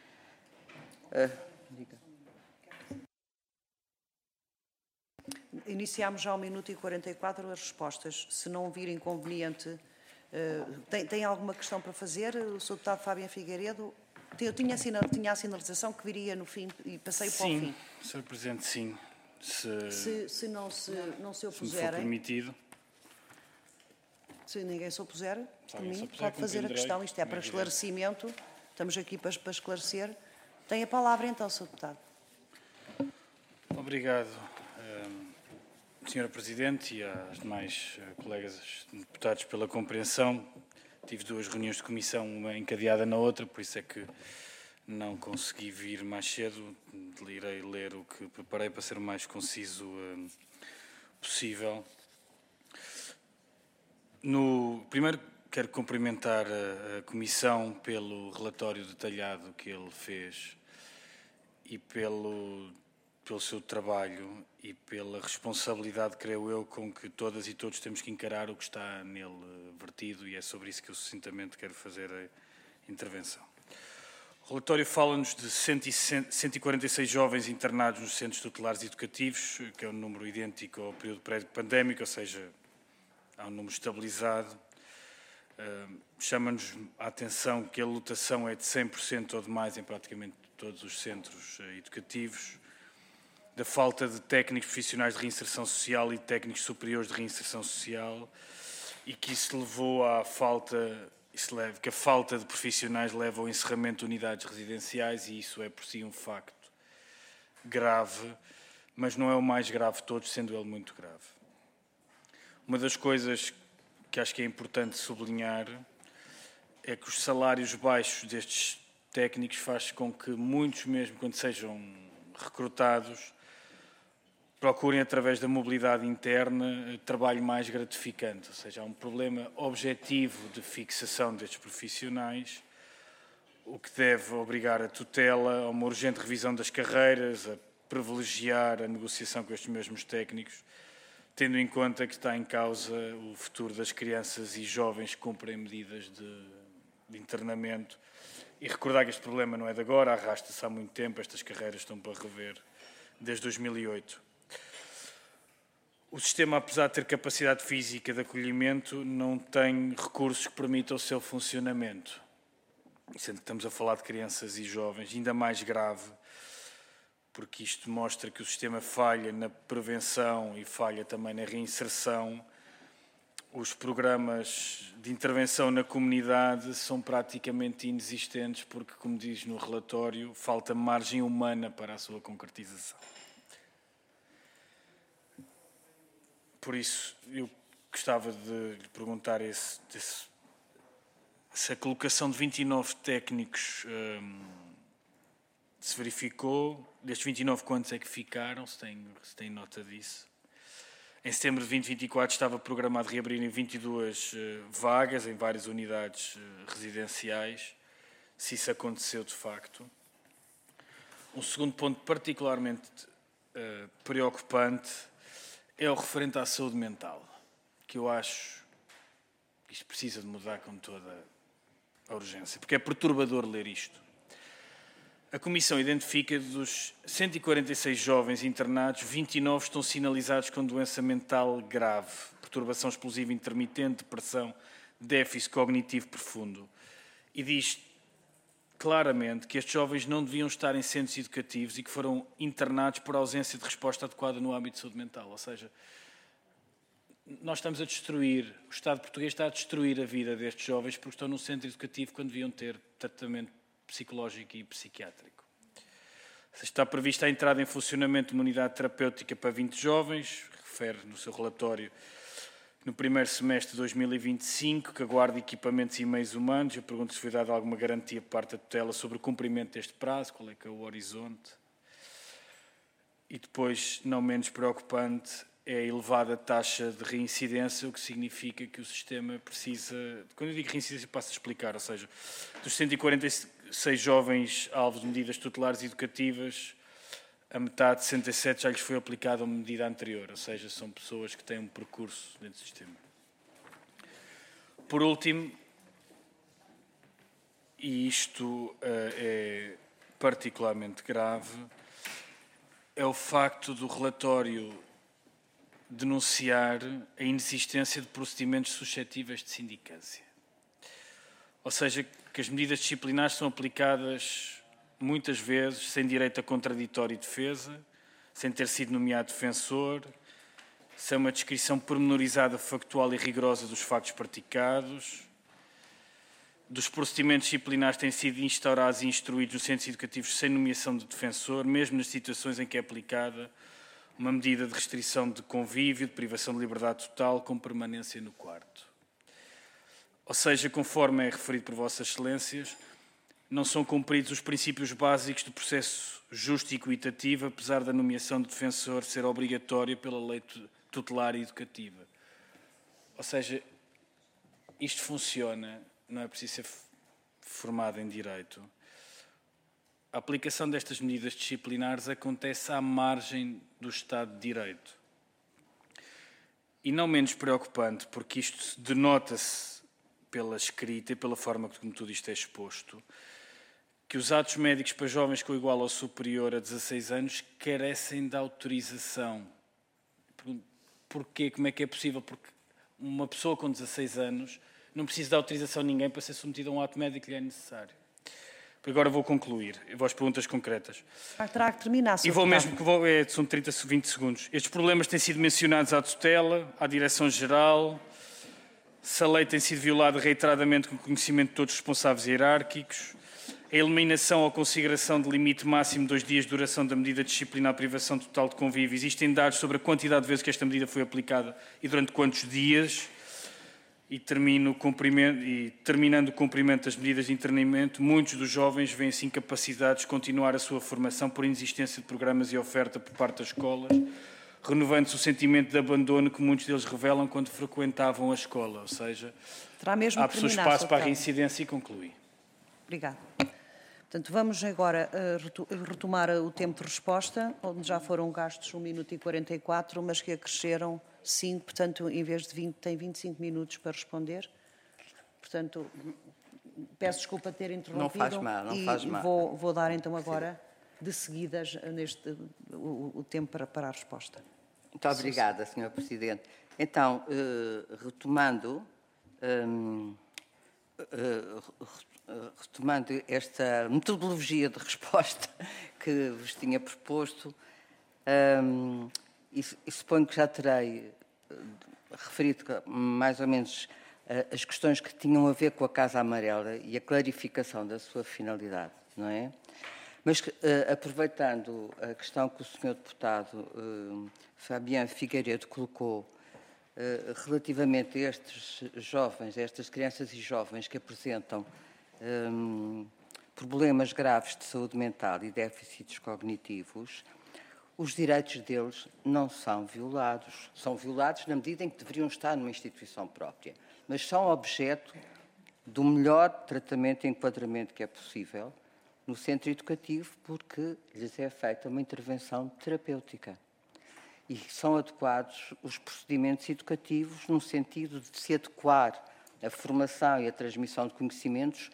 Iniciámos já 1 minuto e 44 as respostas. Se não vir inconveniente, tem alguma questão para fazer? O Sr. Deputado Fábio Figueiredo, eu tinha a sinalização que viria no fim e passei para o fim. Sim, Sr. Presidente, sim. Se não se opuserem... Se me for permitido. Se ninguém se opuser, por mim, se opuser, pode fazer a questão. Isto é para esclarecimento. Estamos aqui para esclarecer. Tem a palavra, então, Sr. Deputado. Obrigado, Sra. Presidente, e às demais colegas deputados pela compreensão. Tive 2 reuniões de comissão, uma encadeada na outra, por isso é que não consegui vir mais cedo. Irei ler o que preparei para ser o mais conciso possível. Primeiro, quero cumprimentar a Comissão pelo relatório detalhado que ele fez e pelo seu trabalho e pela responsabilidade, creio eu, com que todas e todos temos que encarar o que está nele vertido, e é sobre isso que eu sucintamente quero fazer a intervenção. O relatório fala-nos de 146 jovens internados nos centros tutelares educativos, que é um número idêntico ao período pré-pandémico, ou seja, há um número estabilizado. Chama-nos a atenção que a lotação é de 100% ou de mais em praticamente todos os centros educativos, da falta de técnicos profissionais de reinserção social e técnicos superiores de reinserção social, e que isso levou à falta, que a falta de profissionais leva ao encerramento de unidades residenciais, e isso é por si um facto grave, mas não é o mais grave de todos, sendo ele muito grave. Uma das coisas que acho que é importante sublinhar é que os salários baixos destes técnicos faz com que muitos, mesmo quando sejam recrutados, procurem, através da mobilidade interna, trabalho mais gratificante. Ou seja, há um problema objetivo de fixação destes profissionais, o que deve obrigar a tutela a uma urgente revisão das carreiras, a privilegiar a negociação com estes mesmos técnicos, tendo em conta que está em causa o futuro das crianças e jovens que cumprem medidas de internamento. E recordar que este problema não é de agora, arrasta-se há muito tempo, estas carreiras estão para rever desde 2008. O sistema, apesar de ter capacidade física de acolhimento, não tem recursos que permitam o seu funcionamento. Sendo que estamos a falar de crianças e jovens, ainda mais grave, porque isto mostra que o sistema falha na prevenção e falha também na reinserção. Os programas de intervenção na comunidade são praticamente inexistentes porque, como diz no relatório, falta margem humana para a sua concretização. Por isso, eu gostava de lhe perguntar se a colocação de 29 técnicos se verificou. Destes 29, quantos é que ficaram? Se tem nota disso. Em setembro de 2024 estava programado reabrirem 22 vagas em várias unidades residenciais, se isso aconteceu de facto. Um segundo ponto particularmente preocupante é o referente à saúde mental, que eu acho que isto precisa de mudar com toda a urgência, porque é perturbador ler isto. A Comissão identifica dos 146 jovens internados, 29 estão sinalizados com doença mental grave, perturbação explosiva intermitente, depressão, déficit cognitivo profundo. E diz claramente que estes jovens não deviam estar em centros educativos e que foram internados por ausência de resposta adequada no âmbito de saúde mental. Ou seja, nós estamos a destruir, o Estado português está a destruir a vida destes jovens porque estão num centro educativo quando deviam ter tratamento psicológico e psiquiátrico. Está prevista a entrada em funcionamento de uma unidade terapêutica para 20 jovens, refere no seu relatório no primeiro semestre de 2025, que aguarda equipamentos e meios humanos. Eu pergunto se foi dada alguma garantia por parte da tutela sobre o cumprimento deste prazo, qual é que é o horizonte. E depois, não menos preocupante, é a elevada taxa de reincidência, o que significa que o sistema precisa... Quando eu digo reincidência, passo a explicar, ou seja, dos 146 jovens alvos de medidas tutelares e educativas, a metade, 67, já lhes foi aplicada uma medida anterior, ou seja, são pessoas que têm um percurso dentro do sistema. Por último, e isto é particularmente grave, é o facto do relatório denunciar a inexistência de procedimentos suscetíveis de sindicância. Ou seja, que as medidas disciplinares são aplicadas muitas vezes sem direito a contraditório e defesa, sem ter sido nomeado defensor, sem uma descrição pormenorizada, factual e rigorosa dos factos praticados, dos procedimentos disciplinares têm sido instaurados e instruídos nos centros educativos sem nomeação de defensor, mesmo nas situações em que é aplicada uma medida de restrição de convívio, de privação de liberdade total, com permanência no quarto. Ou seja, conforme é referido por Vossas Excelências, não são cumpridos os princípios básicos do processo justo e equitativo, apesar da nomeação de defensor ser obrigatória pela lei tutelar e educativa. Ou seja, isto funciona, não é preciso ser formado em direito. A aplicação destas medidas disciplinares acontece à margem do Estado de Direito. E não menos preocupante, porque isto denota-se pela escrita e pela forma como tudo isto é exposto, que os atos médicos para jovens com igual ou superior a 16 anos carecem de autorização. Porquê? Como é que é possível? Porque uma pessoa com 16 anos não precisa de autorização de ninguém para ser submetida a um ato médico que lhe é necessário. Agora vou concluir. Eu vou às perguntas concretas. Terá que terminar, Sr. E vou mesmo, são 30, 20 segundos. Estes problemas têm sido mencionados à tutela, à Direção-Geral. Se a lei tem sido violada reiteradamente com conhecimento de todos os responsáveis hierárquicos. A eliminação ou consideração de limite máximo de 2 dias de duração da medida disciplinar privação total de convívio. Existem dados sobre a quantidade de vezes que esta medida foi aplicada e durante quantos dias. E terminando o cumprimento das medidas de internamento, muitos dos jovens vêem-se incapacitados de continuar a sua formação por inexistência de programas e oferta por parte das escolas, renovando-se o sentimento de abandono que muitos deles revelam quando frequentavam a escola. Ou seja, há pessoas espaço para a reincidência e concluir. Obrigada. Portanto, vamos agora retomar o tempo de resposta, onde já foram gastos 1 minuto e 44, mas que acresceram 5, portanto, em vez de 20, tem 25 minutos para responder. Portanto, peço desculpa de ter interrompido. Não faz mal, não faz mal. Vou dar então agora, de seguidas, o tempo para a resposta. Muito obrigada, Sr. Presidente. Então, retomando esta metodologia de resposta que vos tinha proposto, e suponho que já terei referido mais ou menos as questões que tinham a ver com a Casa Amarela e a clarificação da sua finalidade, não é? Mas, aproveitando a questão que o Sr. Deputado Fabiano Figueiredo colocou relativamente a estes jovens, a estas crianças e jovens que apresentam problemas graves de saúde mental e déficits cognitivos, os direitos deles não são violados. São violados na medida em que deveriam estar numa instituição própria, mas são objeto do melhor tratamento e enquadramento que é possível no centro educativo, porque lhes é feita uma intervenção terapêutica. e são adequados os procedimentos educativos no sentido de se adequar a formação e a transmissão de conhecimentos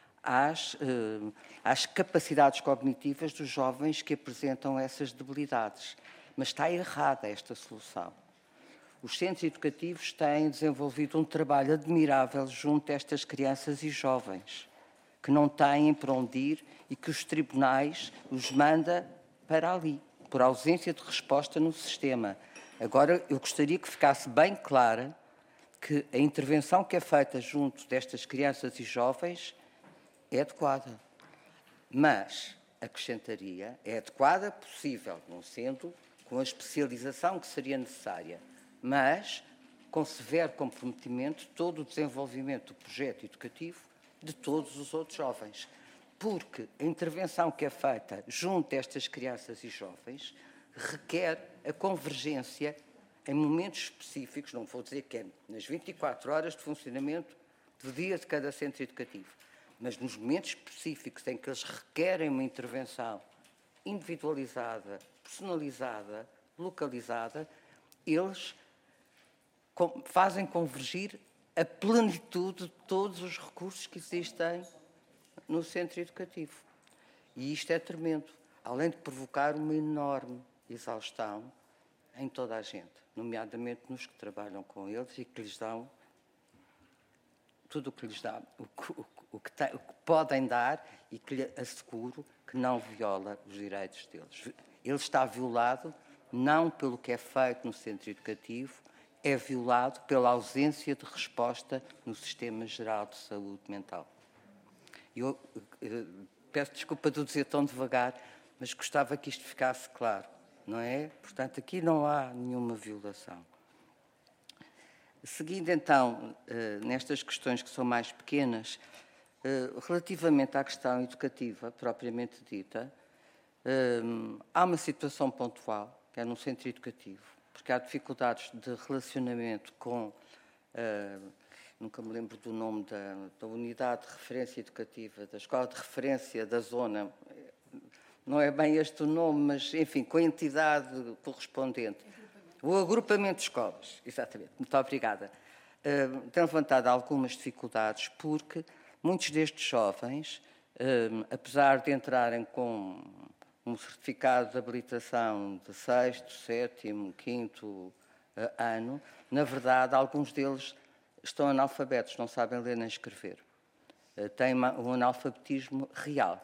às capacidades cognitivas dos jovens que apresentam essas debilidades. Mas está errada esta solução. Os centros educativos têm desenvolvido um trabalho admirável junto a estas crianças e jovens, que não têm para onde ir e que os tribunais os mandam para ali, por ausência de resposta no sistema. Agora, eu gostaria que ficasse bem clara que a intervenção que é feita junto destas crianças e jovens é adequada. Mas, acrescentaria, é adequada, possível, não sendo com a especialização que seria necessária, mas com severo comprometimento todo o desenvolvimento do projeto educativo de todos os outros jovens. Porque a intervenção que é feita junto a estas crianças e jovens requer a convergência em momentos específicos, não vou dizer que é nas 24 horas de funcionamento do dia de cada centro educativo, mas nos momentos específicos em que eles requerem uma intervenção individualizada, personalizada, localizada, eles fazem convergir a plenitude de todos os recursos que existem no centro educativo. E isto é tremendo, além de provocar uma enorme exaustão em toda a gente, nomeadamente nos que trabalham com eles e que lhes dão tudo o que lhes dá, o que podem dar e que lhe asseguro que não viola os direitos deles. Ele está violado não pelo que é feito no centro educativo, é violado pela ausência de resposta no Sistema Geral de Saúde Mental. Eu peço desculpa de dizer tão devagar, mas gostava que isto ficasse claro, não é? Portanto, aqui não há nenhuma violação. Seguindo então nestas questões que são mais pequenas, relativamente à questão educativa propriamente dita, há uma situação pontual, que é no centro educativo, porque há dificuldades de relacionamento com, nunca me lembro do nome da unidade de referência educativa, da escola de referência da zona, não é bem este o nome, mas enfim, com a entidade correspondente. O agrupamento de escolas, exatamente, muito obrigada. Tem levantado algumas dificuldades porque muitos destes jovens, apesar de entrarem com um certificado de habilitação de 6º, 7º, 5º ano, na verdade, alguns deles estão analfabetos, não sabem ler nem escrever. Têm um analfabetismo real.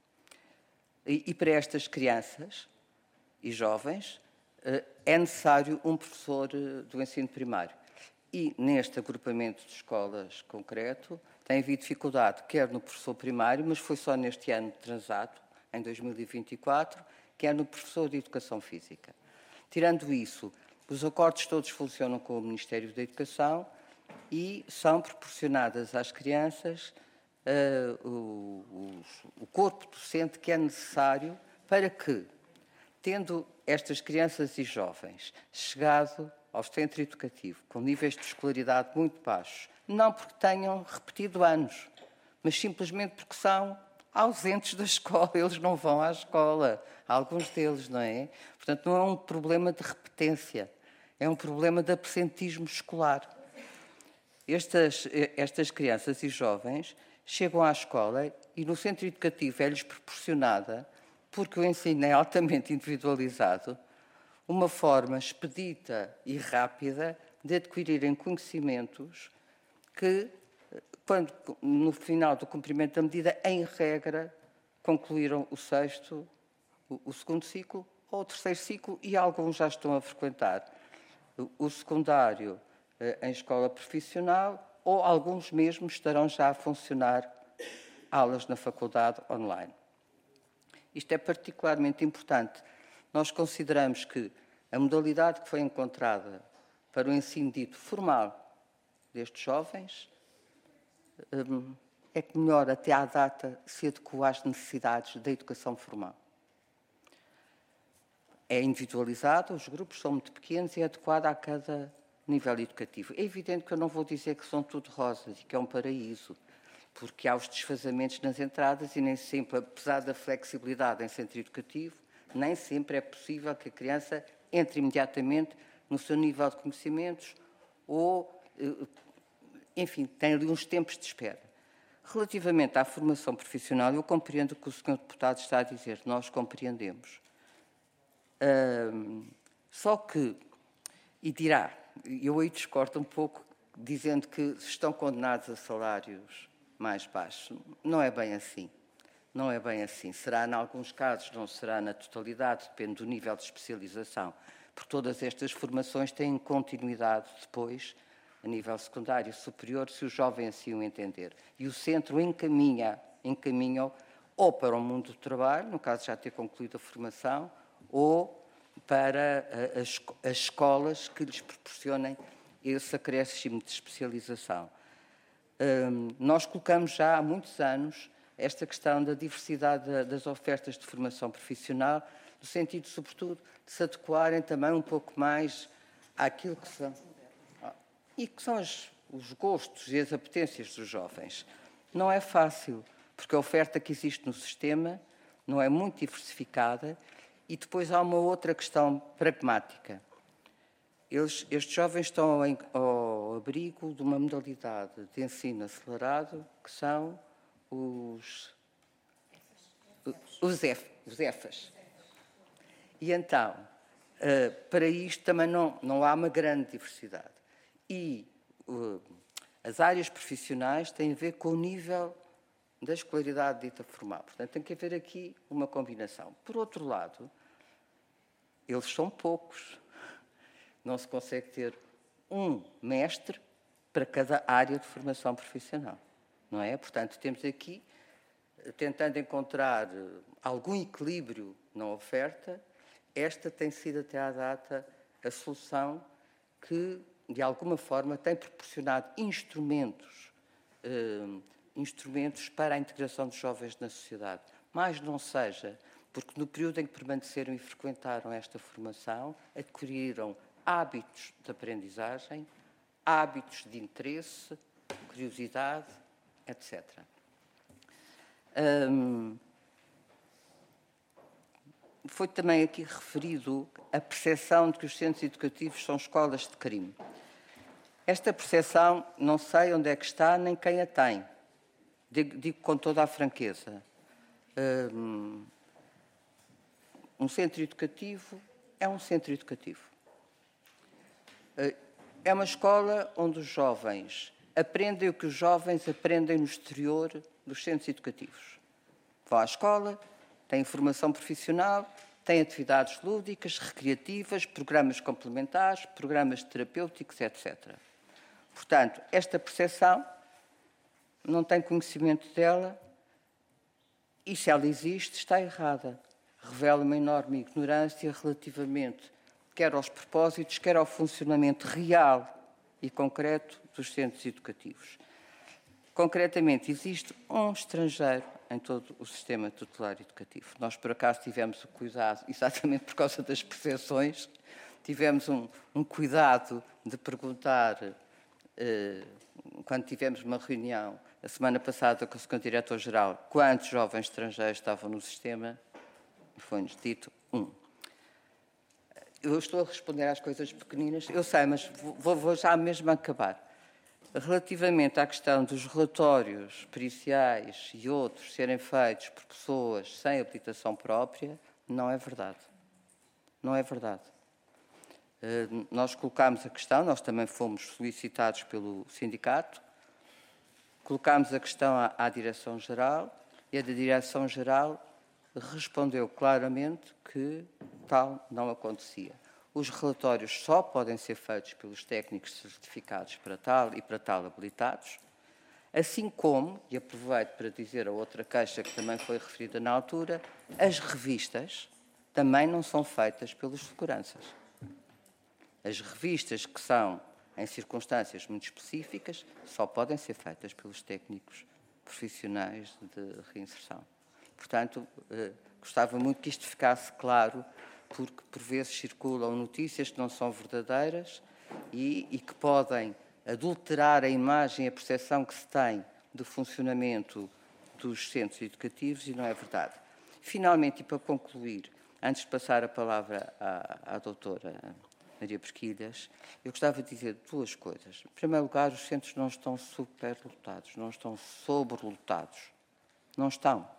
E para estas crianças e jovens, é necessário um professor do ensino primário. E neste agrupamento de escolas concreto, tem havido dificuldade, quer no professor primário, mas foi só neste ano transato, em 2024, quer no professor de Educação Física. Tirando isso, os acordos todos funcionam com o Ministério da Educação e são proporcionadas às crianças o corpo docente que é necessário para que, tendo estas crianças e jovens chegado ao centro educativo com níveis de escolaridade muito baixos, não porque tenham repetido anos, mas simplesmente porque são ausentes da escola, eles não vão à escola, alguns deles, não é? Portanto, não é um problema de repetência, é um problema de absentismo escolar. Estas crianças e jovens chegam à escola e no centro educativo é-lhes proporcionada, porque o ensino é altamente individualizado, uma forma expedita e rápida de adquirirem conhecimentos que, quando, no final do cumprimento da medida, em regra, concluíram o 6º, o 2º ciclo ou o 3º ciclo e alguns já estão a frequentar o secundário em escola profissional ou alguns mesmo estarão já a funcionar aulas na faculdade online. Isto é particularmente importante. Nós consideramos que a modalidade que foi encontrada para o ensino dito formal destes jovens é que melhor até à data se adequa às necessidades da educação formal. É individualizado, os grupos são muito pequenos e é adequado a cada nível educativo. É evidente que eu não vou dizer que são tudo rosas e que é um paraíso, porque há os desfazamentos nas entradas e nem sempre, apesar da flexibilidade em centro educativo, nem sempre é possível que a criança entre imediatamente no seu nível de conhecimentos ou, enfim, tem ali uns tempos de espera. Relativamente à formação profissional, eu compreendo o que o Sr. Deputado está a dizer, nós compreendemos. Só que, e dirá, eu aí discordo um pouco, dizendo que estão condenados a salários mais baixos. Não é bem assim. Não é bem assim. Será em alguns casos, não será na totalidade, depende do nível de especialização. Porque todas estas formações têm continuidade depois, a nível secundário e superior, se o jovem assim o entender. E o centro encaminha-o ou para o mundo do trabalho, no caso de já ter concluído a formação, ou para as escolas que lhes proporcionem esse acréscimo de especialização. Nós colocamos já há muitos anos esta questão da diversidade das ofertas de formação profissional, no sentido, sobretudo, de se adequarem também um pouco mais àquilo que são, os gostos e as apetências dos jovens. Não é fácil, porque a oferta que existe no sistema não é muito diversificada e depois há uma outra questão pragmática. Estes jovens estão ao abrigo de uma modalidade de ensino acelerado que são os EFAs. E então, para isto também não há uma grande diversidade. E as áreas profissionais têm a ver com o nível da escolaridade dita formal. Portanto, tem que haver aqui uma combinação. Por outro lado, eles são poucos. Não se consegue ter um mestre para cada área de formação profissional, não é? Portanto, temos aqui, tentando encontrar algum equilíbrio na oferta, esta tem sido até à data a solução que, de alguma forma, tem proporcionado instrumentos para a integração dos jovens na sociedade. Mas não seja, porque no período em que permaneceram e frequentaram esta formação, adquiriram hábitos de aprendizagem, hábitos de interesse, curiosidade, etc. Foi também aqui referido a percepção de que os centros educativos são escolas de crime. Esta percepção não sei onde é que está, nem quem a tem. Digo com toda a franqueza. Um centro educativo é um centro educativo. É uma escola onde os jovens aprendem o que os jovens aprendem no exterior dos centros educativos. Vão à escola, têm formação profissional, têm atividades lúdicas, recreativas, programas complementares, programas terapêuticos, etc. Portanto, esta percepção não tem conhecimento dela e, se ela existe, está errada. Revela uma enorme ignorância relativamente quer aos propósitos, quer ao funcionamento real e concreto dos centros educativos. Concretamente, existe um estrangeiro em todo o sistema tutelar educativo. Nós, por acaso, tivemos o cuidado, exatamente por causa das percepções, tivemos um cuidado de perguntar, quando tivemos uma reunião, a semana passada, com o Sr. Diretor-Geral, quantos jovens estrangeiros estavam no sistema, e foi-nos dito 1. Eu estou a responder às coisas pequeninas, eu sei, mas vou já mesmo acabar. Relativamente à questão dos relatórios periciais e outros serem feitos por pessoas sem habilitação própria, não é verdade. Não é verdade. Nós colocámos a questão, nós também fomos solicitados pelo sindicato, colocámos a questão à Direção-Geral e a da Direção-Geral respondeu claramente que tal não acontecia. Os relatórios só podem ser feitos pelos técnicos certificados para tal e para tal habilitados, assim como, e aproveito para dizer a outra queixa que também foi referida na altura, as revistas também não são feitas pelos seguranças. As revistas que são em circunstâncias muito específicas só podem ser feitas pelos técnicos profissionais de reinserção. Portanto, gostava muito que isto ficasse claro, porque por vezes circulam notícias que não são verdadeiras e que podem adulterar a imagem e a percepção que se tem do funcionamento dos centros educativos e não é verdade. Finalmente, e para concluir, Antes de passar a palavra à doutora Maria Perquilhas, eu gostava de dizer duas coisas. Em primeiro lugar, os centros não estão superlotados, não estão sobrelotados. Não estão.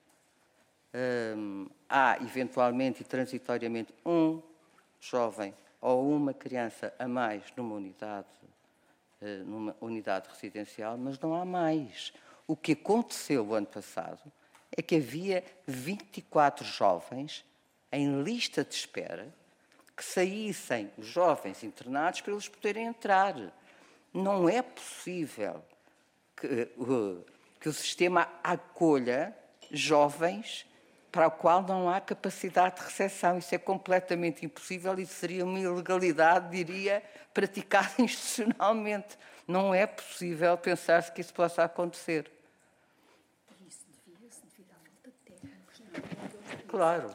Há, eventualmente e transitoriamente, um jovem ou uma criança a mais numa unidade residencial, mas não há mais. O que aconteceu o ano passado é que havia 24 jovens em lista de espera que saíssem os jovens internados para eles poderem entrar. Não é possível que o sistema acolha jovens para o qual não há capacidade de recepção. Isso é completamente impossível e seria uma ilegalidade, diria, praticada institucionalmente. Não é possível pensar-se que isso possa acontecer. Isso devia-se devido à falta de técnicos, não é? Claro.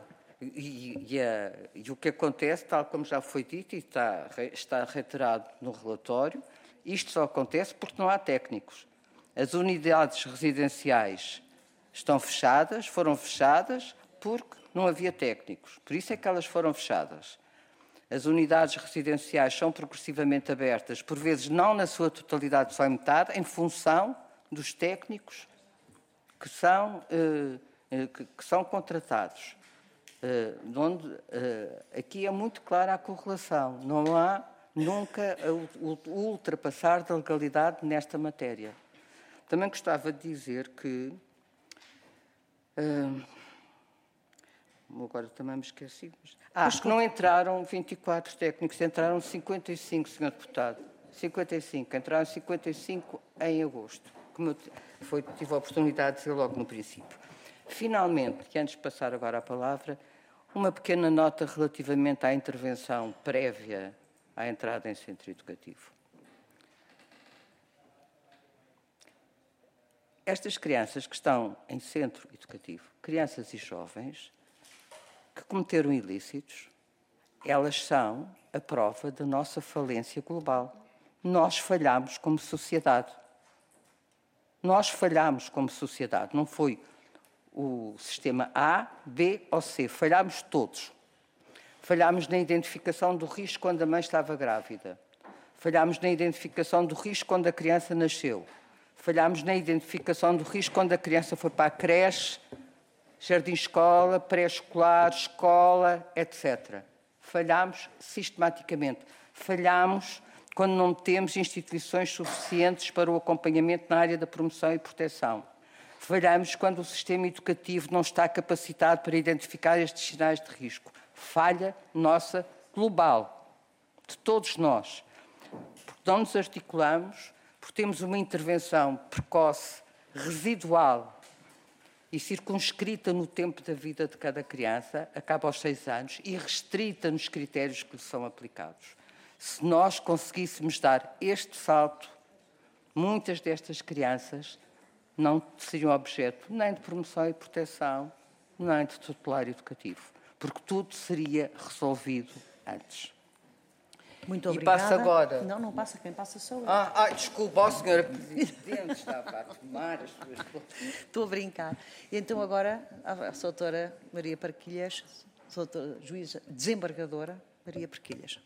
E o que acontece, tal como já foi dito e está reiterado no relatório, isto só acontece porque não há técnicos. As unidades residenciais estão fechadas, foram fechadas porque não havia técnicos. Por isso é que elas foram fechadas. As unidades residenciais são progressivamente abertas, por vezes não na sua totalidade, só em metade, em função dos técnicos que são contratados. Aqui é muito clara a correlação. Não há nunca o ultrapassar da legalidade nesta matéria. Também gostava de dizer que... agora também me esqueci. Mas não entraram 24 técnicos, entraram 55, Sr. Deputado. 55. Entraram 55 em agosto. Como tive a oportunidade de dizer logo no princípio. Finalmente, e antes de passar agora a palavra, uma pequena nota relativamente à intervenção prévia à entrada em centro educativo. Estas crianças que estão em centro educativo, crianças e jovens, que cometeram ilícitos, elas são a prova da nossa falência global. Nós falhamos como sociedade. Nós falhamos como sociedade. Não foi o sistema A, B ou C. Falhámos todos. Falhámos na identificação do risco quando a mãe estava grávida. Falhámos na identificação do risco quando a criança nasceu. Falhámos na identificação do risco quando a criança foi para a creche, jardim-escola, pré-escolar, escola, etc. Falhámos sistematicamente. Falhámos quando não temos instituições suficientes para o acompanhamento na área da promoção e proteção. Falhamos quando o sistema educativo não está capacitado para identificar estes sinais de risco. Falha nossa global, de todos nós. Porque não nos articulamos, porque temos uma intervenção precoce, residual e circunscrita no tempo da vida de cada criança, acaba aos 6 anos, e restrita nos critérios que lhe são aplicados. Se nós conseguíssemos dar este salto, muitas destas crianças não seriam objeto nem de promoção e proteção, nem de tutelar educativo, porque tudo seria resolvido antes. Muito obrigada. E passa agora... Não passa. Quem passa sou eu. Desculpa, Sra. Presidente, estava a tomar as suas coisas. Estou a brincar. E então agora a doutora Maria Perquilhas, doutora juíza desembargadora Maria Perquilhas.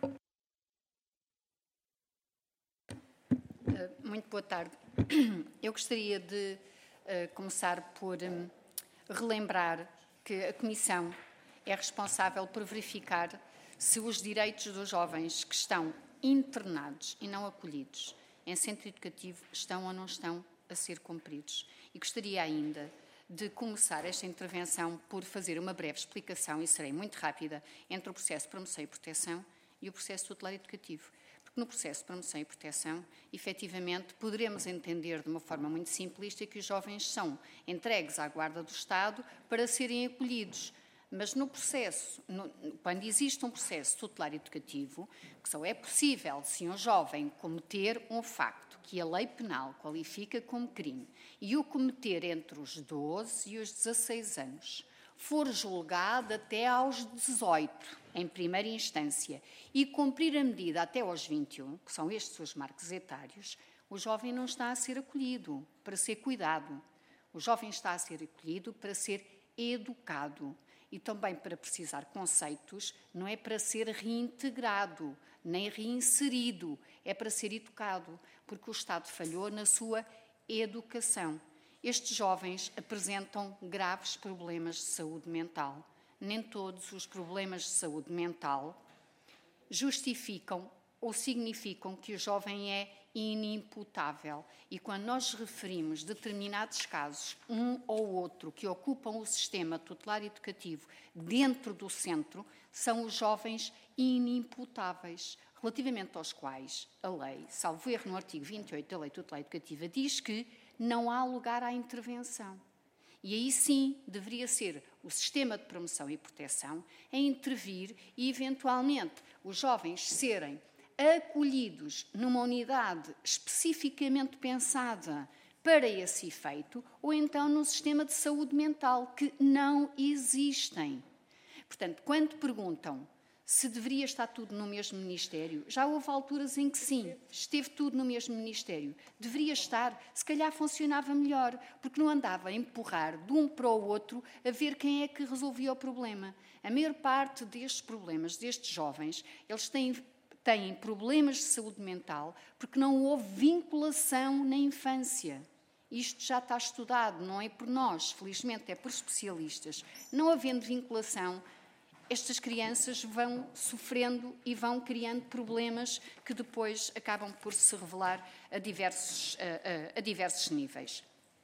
Muito boa tarde. Eu gostaria de começar por relembrar que a Comissão é responsável por verificar se os direitos dos jovens que estão internados e não acolhidos em centro educativo estão ou não estão a ser cumpridos. E gostaria ainda de começar esta intervenção por fazer uma breve explicação, e serei muito rápida, entre o processo de promoção e proteção e o processo tutelar educativo. Porque no processo de promoção e proteção, efetivamente, poderemos entender de uma forma muito simplista que os jovens são entregues à guarda do Estado para serem acolhidos. Mas no processo, quando existe um processo tutelar educativo, que só é possível se um jovem cometer um facto que a lei penal qualifica como crime e o cometer entre os 12 e os 16 anos, for julgado até aos 18, em primeira instância, e cumprir a medida até aos 21, que são estes os marcos etários, o jovem não está a ser acolhido para ser cuidado. O jovem está a ser acolhido para ser educado. e também para precisar conceitos, não é para ser reintegrado, nem reinserido, é para ser educado, porque o Estado falhou na sua educação. Estes jovens apresentam graves problemas de saúde mental. Nem todos os problemas de saúde mental justificam ou significam que o jovem é inimputável. E quando nós referimos determinados casos, um ou outro, que ocupam o sistema tutelar educativo dentro do centro, são os jovens inimputáveis, relativamente aos quais a lei, salvo erro no artigo 28 da Lei Tutelar Educativa, diz que não há lugar à intervenção. E aí sim deveria ser o sistema de promoção e proteção a intervir e, eventualmente, os jovens serem acolhidos numa unidade especificamente pensada para esse efeito, ou então num sistema de saúde mental, que não existem. Portanto, quando perguntam se deveria estar tudo no mesmo Ministério, já houve alturas em que sim, esteve tudo no mesmo Ministério. Deveria estar, se calhar funcionava melhor, porque não andava a empurrar de um para o outro a ver quem é que resolvia o problema. A maior parte destes problemas, destes jovens, eles têm problemas de saúde mental porque não houve vinculação na infância. Isto já está estudado, não é por nós, felizmente é por especialistas. Não havendo vinculação, estas crianças vão sofrendo e vão criando problemas que depois acabam por se revelar a diversos níveis.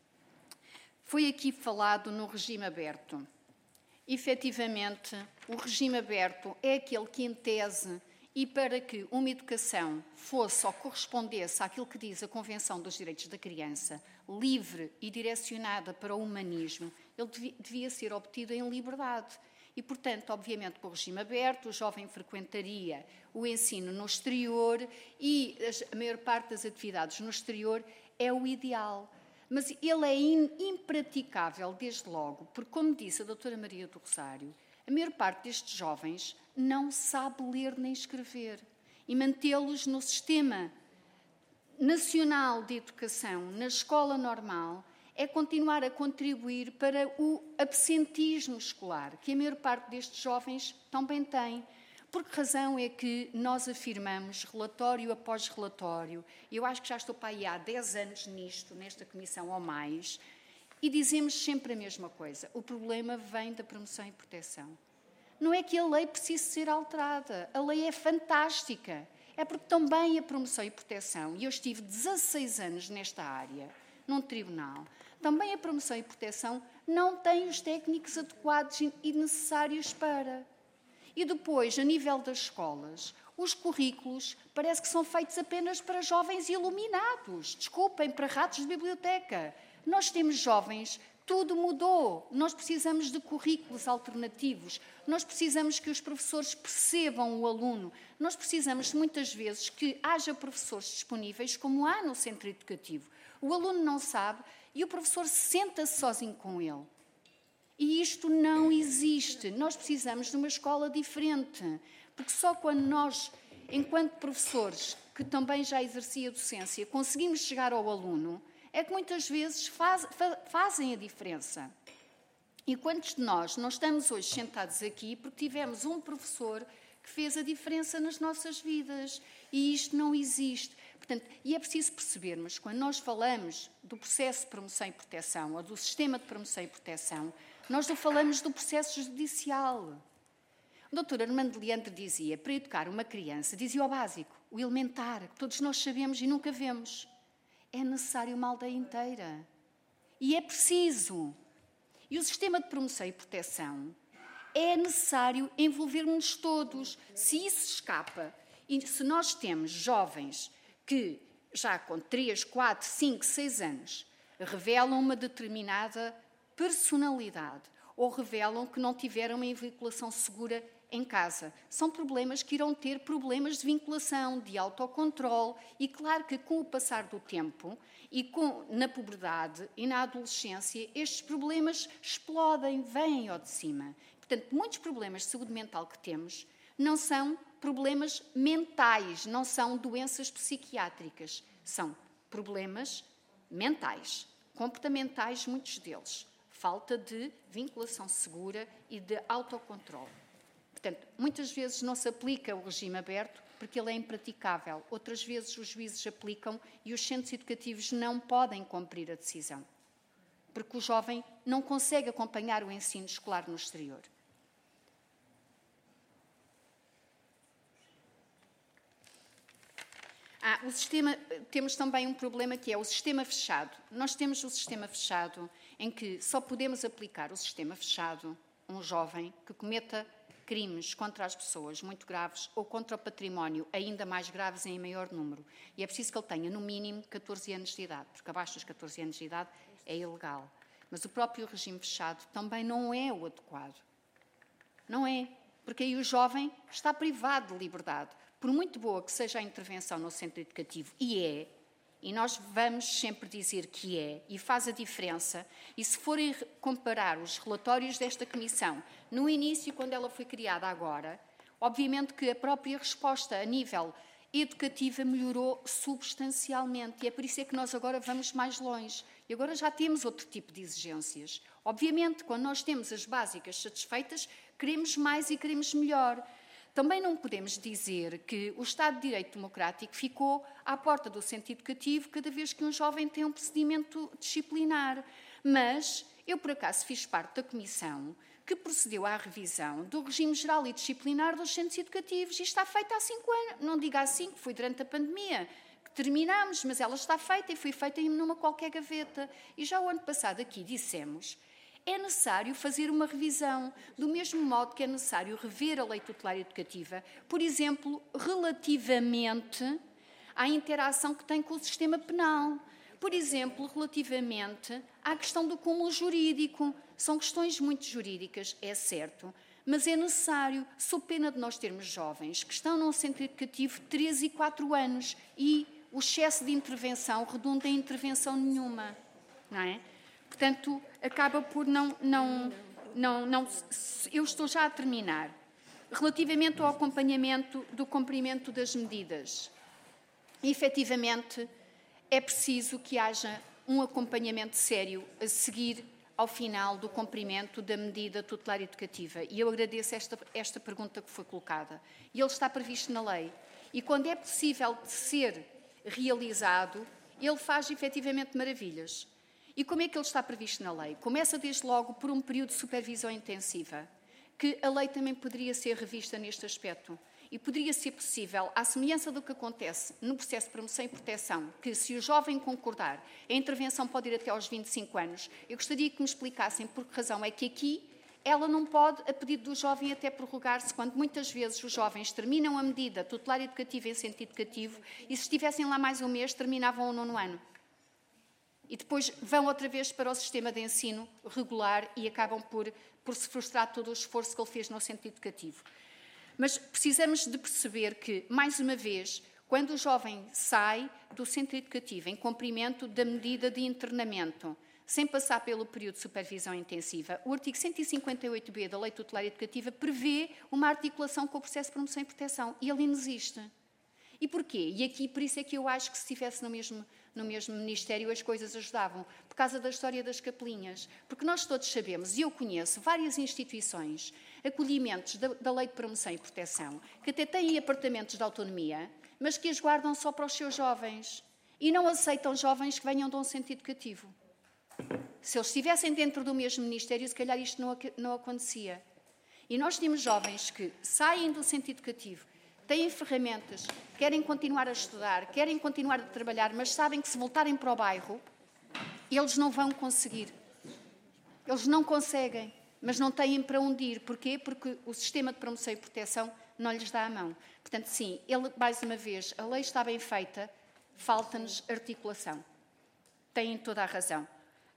Foi aqui falado no regime aberto. Efetivamente, o regime aberto é aquele que, em tese, e para que uma educação fosse ou correspondesse àquilo que diz a Convenção dos Direitos da Criança, livre e direcionada para o humanismo, ele devia ser obtido em liberdade. E, portanto, obviamente, com o regime aberto, o jovem frequentaria o ensino no exterior e a maior parte das atividades no exterior é o ideal. Mas ele é impraticável, desde logo, porque, como disse a doutora Maria do Rosário, a maior parte destes jovens não sabe ler nem escrever. E mantê-los no sistema nacional de educação, na escola normal, é continuar a contribuir para o absentismo escolar, que a maior parte destes jovens também tem. Por que razão é que nós afirmamos, relatório após relatório, eu acho que já estou para aí há 10 anos nisto, nesta comissão ou mais, e dizemos sempre a mesma coisa: o problema vem da promoção e proteção. Não é que a lei precise ser alterada, a lei é fantástica, é porque também a promoção e proteção, e eu estive 16 anos nesta área, num tribunal, também a promoção e proteção não tem os técnicos adequados e necessários para. E depois, a nível das escolas, os currículos parece que são feitos apenas para jovens iluminados. Desculpem, para ratos de biblioteca. Nós temos jovens, tudo mudou. Nós precisamos de currículos alternativos. Nós precisamos que os professores percebam o aluno. Nós precisamos, muitas vezes, que haja professores disponíveis, como há no centro educativo. O aluno não sabe e o professor senta-se sozinho com ele. E isto não existe. Nós precisamos de uma escola diferente. Porque só quando nós, enquanto professores, que também já exercia a docência, conseguimos chegar ao aluno, é que muitas vezes fazem a diferença. E quantos de nós não estamos hoje sentados aqui porque tivemos um professor que fez a diferença nas nossas vidas? E isto não existe. Portanto, e é preciso percebermos, quando nós falamos do processo de promoção e proteção, ou do sistema de promoção e proteção, nós não falamos do processo judicial. O doutor Armando Leandro dizia, para educar uma criança, dizia o básico, o elementar, que todos nós sabemos e nunca vemos. É necessário uma aldeia inteira. E é preciso. E o sistema de promoção e proteção é necessário envolvermos todos. Se isso escapa, e se nós temos jovens que já com 3, 4, 5, 6 anos revelam uma determinada personalidade ou revelam que não tiveram uma vinculação segura em casa. São problemas que irão ter problemas de vinculação, de autocontrole e claro que com o passar do tempo e na puberdade e na adolescência estes problemas explodem, vêm ao de cima. Portanto, muitos problemas de saúde mental que temos não são problemas mentais, não são doenças psiquiátricas, são problemas mentais, comportamentais, muitos deles. falta de vinculação segura e de autocontrole. Portanto, muitas vezes não se aplica o regime aberto porque ele é impraticável. Outras vezes os juízes aplicam e os centros educativos não podem cumprir a decisão, porque o jovem não consegue acompanhar o ensino escolar no exterior. Temos também um problema que é o sistema fechado. Nós temos o sistema fechado em que só podemos aplicar o sistema fechado a um jovem que cometa crimes contra as pessoas muito graves ou contra o património ainda mais graves em maior número. E é preciso que ele tenha no mínimo 14 anos de idade, porque abaixo dos 14 anos de idade é ilegal. Mas o próprio regime fechado também não é o adequado. Não é, porque aí o jovem está privado de liberdade. Por muito boa que seja a intervenção no centro educativo, e nós vamos sempre dizer que e faz a diferença, e se forem comparar os relatórios desta Comissão, no início, quando ela foi criada agora, obviamente que a própria resposta a nível educativa melhorou substancialmente, e é por isso que nós agora vamos mais longe. E agora já temos outro tipo de exigências. Obviamente, quando nós temos as básicas satisfeitas, queremos mais e queremos melhor. Também não podemos dizer que o Estado de Direito Democrático ficou à porta do centro educativo cada vez que um jovem tem um procedimento disciplinar. Mas eu, por acaso, fiz parte da comissão que procedeu à revisão do regime geral e disciplinar dos centros educativos e está feita há 5 anos. Não diga há 5, foi durante a pandemia que terminámos, mas ela está feita e foi feita numa qualquer gaveta. E já o ano passado aqui dissemos: é necessário fazer uma revisão, do mesmo modo que é necessário rever a lei tutelar educativa, por exemplo, relativamente à interação que tem com o sistema penal. Por exemplo, relativamente à questão do cúmulo jurídico. São questões muito jurídicas, é certo, mas é necessário, sob pena de nós termos jovens que estão num centro educativo 3 e 4 anos e o excesso de intervenção redunda em intervenção nenhuma, não é? Portanto, acaba por eu estou já a terminar. Relativamente ao acompanhamento do cumprimento das medidas, efetivamente, é preciso que haja um acompanhamento sério a seguir ao final do cumprimento da medida tutelar educativa. E eu agradeço esta pergunta que foi colocada. E ele está previsto na lei. E quando é possível de ser realizado, ele faz efetivamente maravilhas. E como é que ele está previsto na lei? Começa desde logo por um período de supervisão intensiva, que a lei também poderia ser revista neste aspecto. E poderia ser possível, à semelhança do que acontece no processo de promoção e proteção, que se o jovem concordar, a intervenção pode ir até aos 25 anos. Eu gostaria que me explicassem por que razão é que aqui ela não pode, a pedido do jovem, até prorrogar-se, quando muitas vezes os jovens terminam a medida tutelar educativa em centro educativo e se estivessem lá mais um mês, terminavam o 9º ano. E depois vão outra vez para o sistema de ensino regular e acabam por se frustrar todo o esforço que ele fez no centro educativo. Mas precisamos de perceber que, mais uma vez, quando o jovem sai do centro educativo em cumprimento da medida de internamento, sem passar pelo período de supervisão intensiva, o artigo 158b da Lei Tutelar Educativa prevê uma articulação com o processo de promoção e proteção, e ele não existe. E porquê? E aqui, por isso é que eu acho que se estivesse no mesmo Ministério as coisas ajudavam, por causa da história das capelinhas. Porque nós todos sabemos, e eu conheço várias instituições, acolhimentos da Lei de Promoção e Proteção, que até têm apartamentos de autonomia, mas que as guardam só para os seus jovens e não aceitam jovens que venham de um centro educativo. Se eles estivessem dentro do mesmo Ministério, se calhar isto não acontecia. E nós temos jovens que saem do centro educativo, têm ferramentas, querem continuar a estudar, querem continuar a trabalhar, mas sabem que se voltarem para o bairro, eles não vão conseguir. Eles não conseguem, mas não têm para onde ir. Porquê? Porque o sistema de promoção e proteção não lhes dá a mão. Portanto, sim, mais uma vez, a lei está bem feita, falta-nos articulação. Têm toda a razão.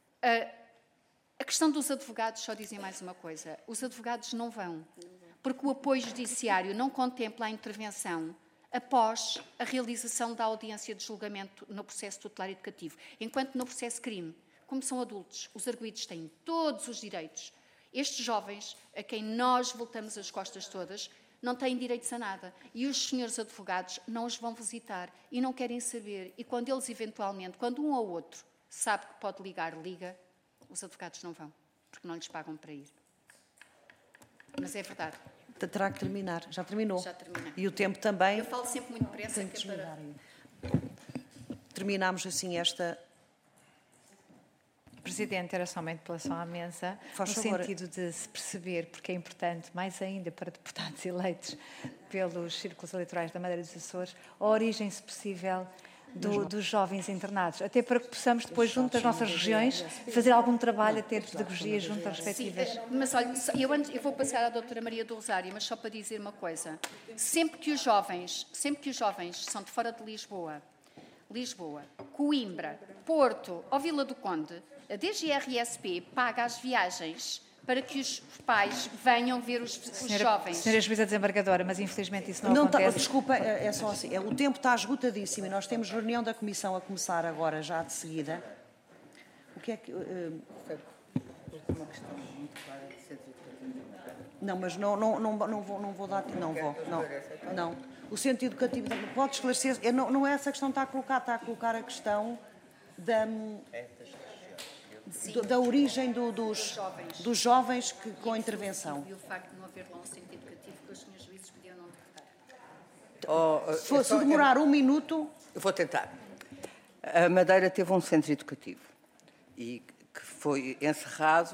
A questão dos advogados, só dizem mais uma coisa. Os advogados não vão, porque o apoio judiciário não contempla a intervenção após a realização da audiência de julgamento no processo tutelar educativo. Enquanto no processo crime, como são adultos, os arguidos têm todos os direitos. Estes jovens, a quem nós voltamos as costas todas, não têm direitos a nada. E os senhores advogados não os vão visitar e não querem saber. E quando eles, eventualmente, quando um ou outro sabe que pode ligar, liga, os advogados não vão. porque não lhes pagam para ir. Mas é verdade. Terá que terminar. Já terminou. Já terminei. E o tempo também. Eu falo sempre muito depressa, que é para... Terminamos assim esta... Presidente, era só uma interpelação à mesa, Faz no favor. sentido de se perceber, porque é importante, mais ainda para deputados eleitos pelos círculos eleitorais da Madeira dos Açores, a origem, se possível, dos jovens internados, até para que possamos depois, junto das nossas regiões, fazer algum trabalho até de pedagogia junto às respectivas... Sim, mas olha, eu vou passar à doutora Maria do Rosário, mas só para dizer uma coisa. Sempre que os jovens são de fora de Lisboa, Coimbra, Porto ou Vila do Conde, a DGRSP paga as viagens para que os pais venham ver os jovens. Senhora Juíza Desembargadora, mas infelizmente isso não acontece. Desculpa, é só assim. O tempo está esgotadíssimo e nós temos reunião da Comissão a começar agora, já de seguida. O que é que... Uma questão muito clara de centro educativo. Não, mas não vou dar... Não. O centro educativo... Pode esclarecer... Não é essa questão que está a colocar a questão da origem dos jovens com intervenção. E o facto de não haver lá um centro educativo que os senhores juízes podiam não decretar. Se demorar um minuto... Eu vou tentar. A Madeira teve um centro educativo e que foi encerrado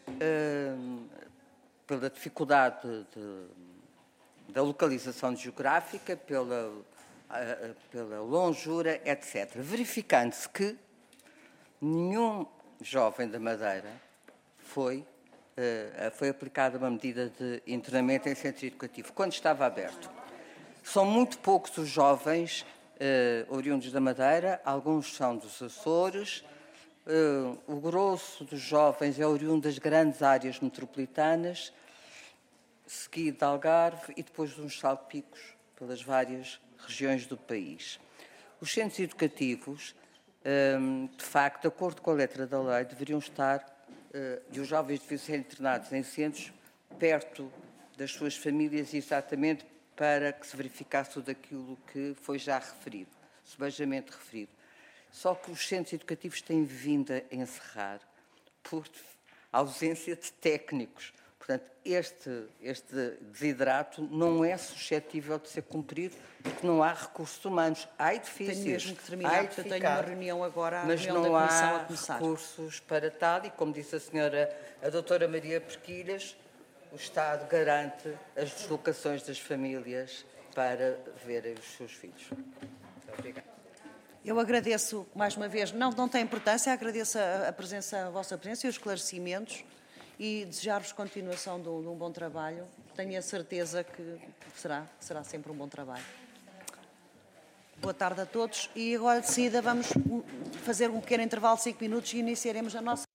pela dificuldade da localização geográfica, pela longura, etc. Verificando-se que nenhum jovem da Madeira foi aplicada uma medida de internamento em centro educativo, quando estava aberto. São muito poucos os jovens oriundos da Madeira, alguns são dos Açores, o grosso dos jovens é oriundo das grandes áreas metropolitanas, seguido de Algarve e depois de uns salpicos pelas várias regiões do país. Os centros educativos, de facto, de acordo com a letra da lei, deveriam estar, e os jovens deviam ser internados em centros perto das suas famílias, exatamente para que se verificasse tudo aquilo que foi já referido, subejamente referido. Só que os centros educativos têm vindo a encerrar por ausência de técnicos. Portanto, este desidrato não é suscetível de ser cumprido porque não há recursos humanos. Há edifícios, tenho mesmo que terminar, porque eu tenho uma reunião agora, mas reunião não da Comissão há a começar. recursos para tal e, como disse a doutora Maria Perquilhas, o Estado garante as deslocações das famílias para verem os seus filhos. Muito obrigada. Eu agradeço, mais uma vez, não tem importância, agradeço a vossa presença e os esclarecimentos e desejar-vos continuação de um bom trabalho. Tenho a certeza que será sempre um bom trabalho. Boa tarde a todos e agora de seguida vamos fazer um pequeno intervalo de 5 minutos e iniciaremos a nossa